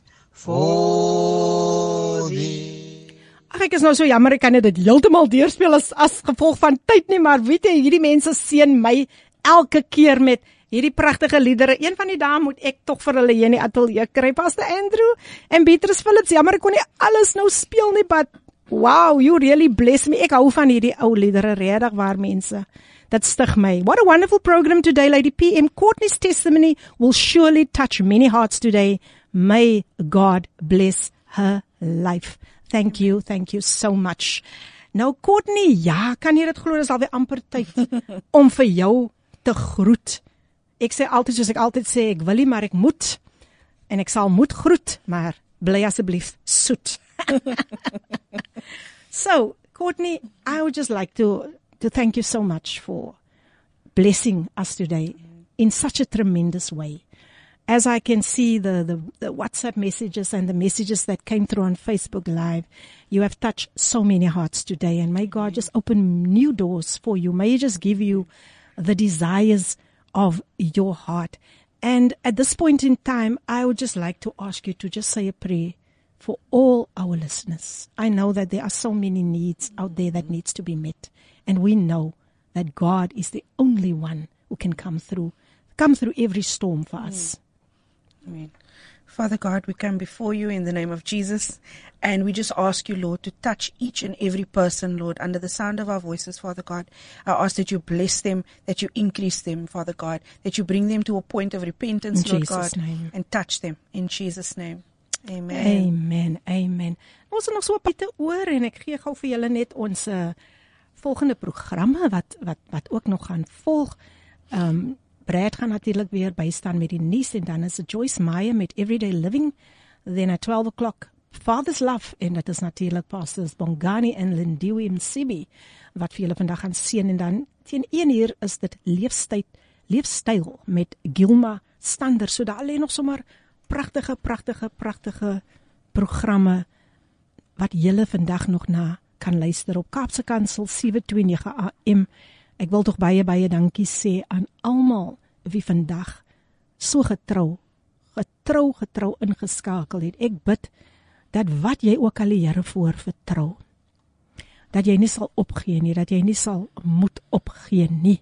[SPEAKER 5] for thee.
[SPEAKER 2] Ach, ek is nou so jammer, ek kan dit heeltemal deurspeel as, as gevolg van tyd nie, maar weet jy, hierdie mense seën my elke keer met hierdie pragtige liedere. Een van die dae moet ek tog vir hulle hier in die ateljee kry, Pastor Andrew en Beatrice Phillips. Jammer, ek kon nie alles nou speel nie, but wow, you really bless me. Ek hou van hierdie ou liedere, regtig waar mense. That stig my. What a wonderful program today, Lady P M. Courtney's testimony will surely touch many hearts today. May God bless her life. Thank you, thank you so much. Nou Courtney, ja, kan jy dit glo, dis alweer amper tyd om vir jou te groet. ek sê altyd soos ek altyd sê, ek wil nie, maar ek moet. En ek sal moet groet, maar bly asseblief soet. So, Courtney, I would just like to, to thank you so much for blessing us today in such a tremendous way. As I can see the, the, the WhatsApp messages and the messages that came through on Facebook Live, you have touched so many hearts today, and may God just open new doors for you. May He just give you the desires of your heart. And at this point in time, I would just like to ask you to just say a prayer for all our listeners. I know that there are so many needs out there that needs to be met, and we know that God is the only one who can come through, come through every storm for us.
[SPEAKER 3] Amen. Father God, we come before you in the name of Jesus, and we just ask you, Lord, to touch each and every person, Lord, under the sound of our voices, Father God. I ask that you bless them, that you increase them, Father God, that you bring them to a point of repentance,
[SPEAKER 2] In
[SPEAKER 3] Lord
[SPEAKER 2] Jesus'
[SPEAKER 3] God,
[SPEAKER 2] name.
[SPEAKER 3] and touch them in Jesus' name. Amen.
[SPEAKER 2] Amen, amen. Ons het nog so 'n bietjie oor, en ek gee gou vir julle net ons uh, volgende programme wat wat wat ook nog gaan volg. Um Brad gaan natuurlik weer bystaan met die nuus, en dan is dit Joyce Meyer met Everyday Living. Then at twelve o'clock Father's Love, en dit is natuurlik Pastors Bongani en Lindiwe Msibi wat vir julle vandag gaan seën, en dan teen een uur is dit leefstyl leefstyl met Gilma Stander. So daar lê nog sommer pragtige pragtige pragtige programme wat julle vandag nog na kan luister op Kaapse Kansel sewe twee nege A M. Ek wil tog baie baie dankie sê aan almal wie vandag so getrou, getrou, getrou ingeskakel het. Ek bid dat wat jy ook al die Here voor vertrou, dat jy nie sal opgee nie, dat jy nie sal moet opgee nie.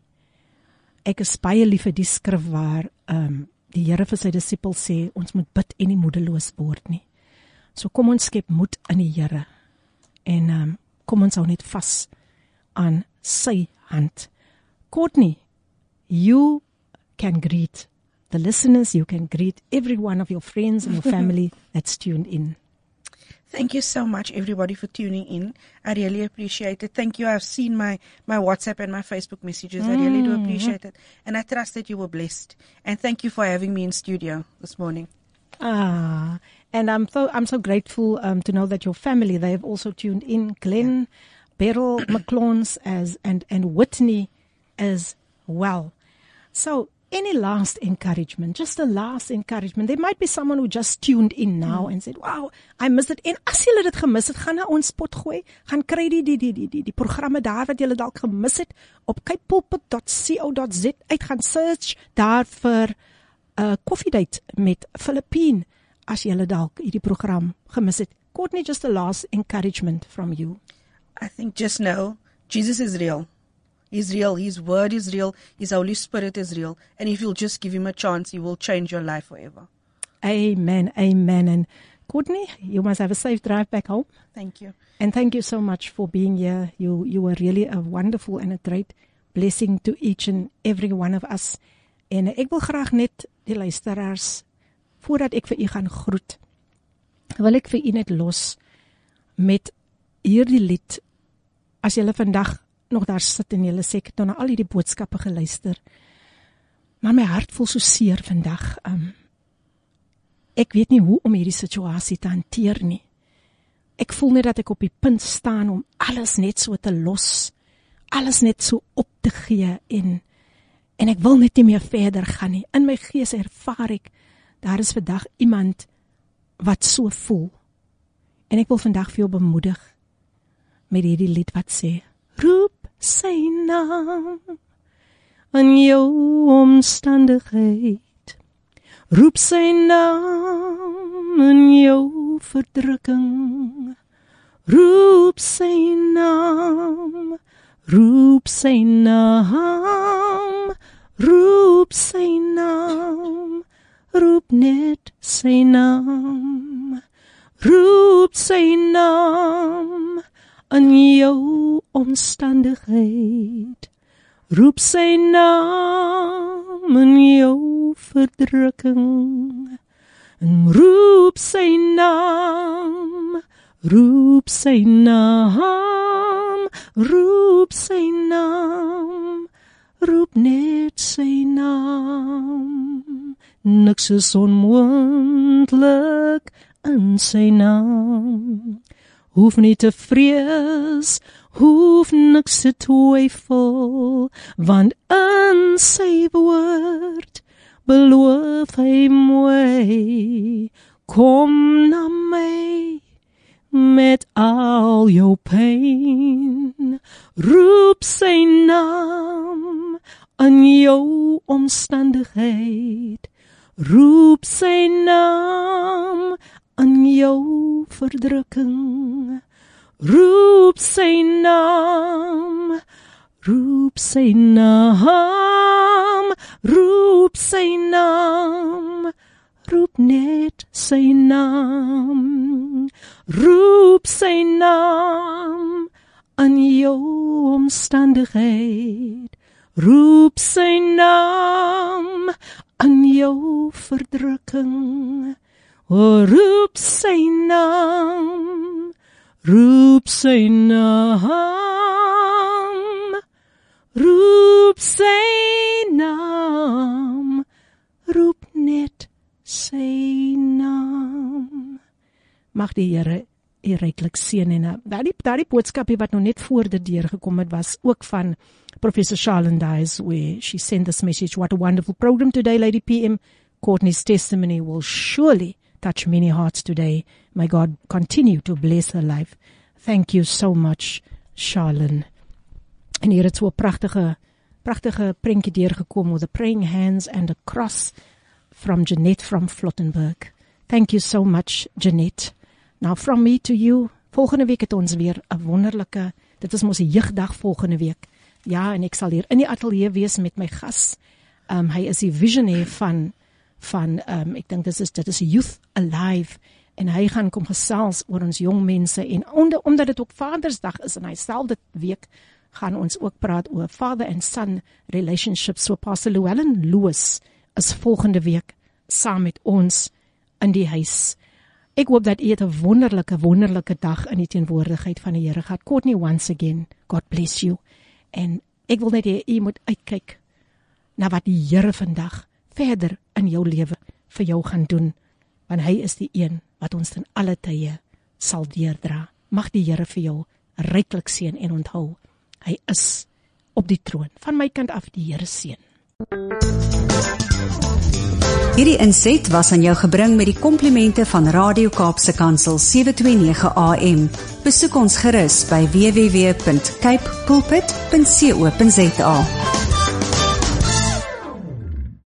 [SPEAKER 2] Ek is baie lief vir die skrif waar um, die Here vir sy disippels sê, ons moet bid en nie moedeloos word nie. So kom ons skep moed in die Here, en um, kom ons hou net vas aan sy hand. Courtney, you can greet the listeners, you can greet every one of your friends and your family that's tuned in.
[SPEAKER 3] Thank you so much, everybody, for tuning in. I really appreciate it. Thank you. I've seen my, my WhatsApp and my Facebook messages. I really do appreciate it. And I trust that you were blessed. And thank you for having me in studio this morning.
[SPEAKER 2] Ah, and I'm so, I'm so grateful um, to know that your family, they have also tuned in. Glenn, Beryl McClawns as, and, and Whitney as well. So, any last encouragement, just a last encouragement. There might be someone who just tuned in now mm. and said, wow, I missed it. En as julle dit gemis het, gaan na ons pot gooi, gaan kry die, die, die, die, die, die programme daar wat julle dalk gemis het, op cape pulpit dot co dot za, uit gaan search daar vir uh, Coffee Date met Philippine, as julle dalk hierdie program gemis het. Courtney, just a last encouragement from you.
[SPEAKER 3] I think just know, Jesus is real. He's real. His word is real. His Holy Spirit is real. And if you'll just give him a chance, he will change your life forever.
[SPEAKER 2] Amen. Amen. And Courtney, you must have a safe drive back home.
[SPEAKER 3] Thank you.
[SPEAKER 2] And thank you so much for being here. You you were really a wonderful and a great blessing to each and every one of us. En ek wil graag net die luisteraars, voordat ek vir u gaan groet, wil ek vir u net los met hierdie lied. As julle vandag nog daar sit en julle sê, ek het nou na al hierdie boodskappe geluister, maar my hart voel so seer vandag. Um, ek weet nie hoe om hierdie situasie te hanteer nie. Ek voel net dat ek op die punt staan om alles net so te los, alles net so op te gee, en, en ek wil net nie meer verder gaan nie. In my gees ervaar ek, daar is vandag iemand wat so voel, en ek wil vandag vir jou bemoedig met hierdie lied wat sê, roep sy naam in jou omstandigheid, roep sy naam in jou verdrukking, roep sy naam, roep sy naam, roep sy naam, roep net sy naam, roep sy naam in jou omstandigheid, roep sy naam in jou verdrukking, en roep sy naam, roep sy naam, roep sy naam, roep net sy naam, niks is onmoontlik in sy naam. Hoef nie te vrees, hoef niks te twyfel, want in sy woord beloof hy mooi, kom na my met al jou pyn, roep sy naam in jou omstandigheid, roep sy naam in jou verdrukking, roep sy naam, roep sy naam, roep sy naam, roep net sy naam, roep sy naam in jou omstandigheid, roep sy naam in jou verdrukking, o roep sy naam, roep sy naam, roep sy naam, roep net sy naam. Mag die Here u ryklik seën en daardie daardie boodskapie wat nou net voor dit deurgekom het was ook van Professor Charlene Dyes, where she sent this message. What a wonderful program today, Lady P M. Courtney's testimony will surely touch many hearts today. May God continue to bless her life. Thank you so much, Charlene. En hier het so 'n pragtige, pragtige prentjie deurgekom with the praying hands and a cross from Jeanette from Flottenburg. Thank you so much, Jeanette. Now from me to you, volgende week het ons weer 'n wonderlike, dit is mos 'n jeugdag volgende week. Ja, en ek sal hier in die ateljee wees met my gas. Um, hy is die visionêr van, van um, ek dink dit is, dit is Youth Alive, en hy gaan kom gesels oor ons jong mense, en onder, omdat dit ook Vadersdag is, en hy stel dit week, gaan ons ook praat oor father and son relationships. So Pastor Llewellyn Lewis is volgende week saam met ons in die huis. Ek hoop dat u het 'n wonderlike, wonderlike dag in die teenwoordigheid van die Here gehad. Courtney, once again, God bless you. En ek wil net hê u moet uitkyk na wat die Here vandag verder in jou lewe vir jou gaan doen, want hy is die een wat ons in alle tye sal deurdra. Mag die Here vir jou ryklik seën en onthou, hy is op die troon. Van my kant af, die Here seën.
[SPEAKER 1] Hierdie inset was aan jou gebring met die komplimente van Radio Kaapse Kansel sewe twee nege A M. Besoek ons gerus by w w w punt cape pulpit punt co punt za.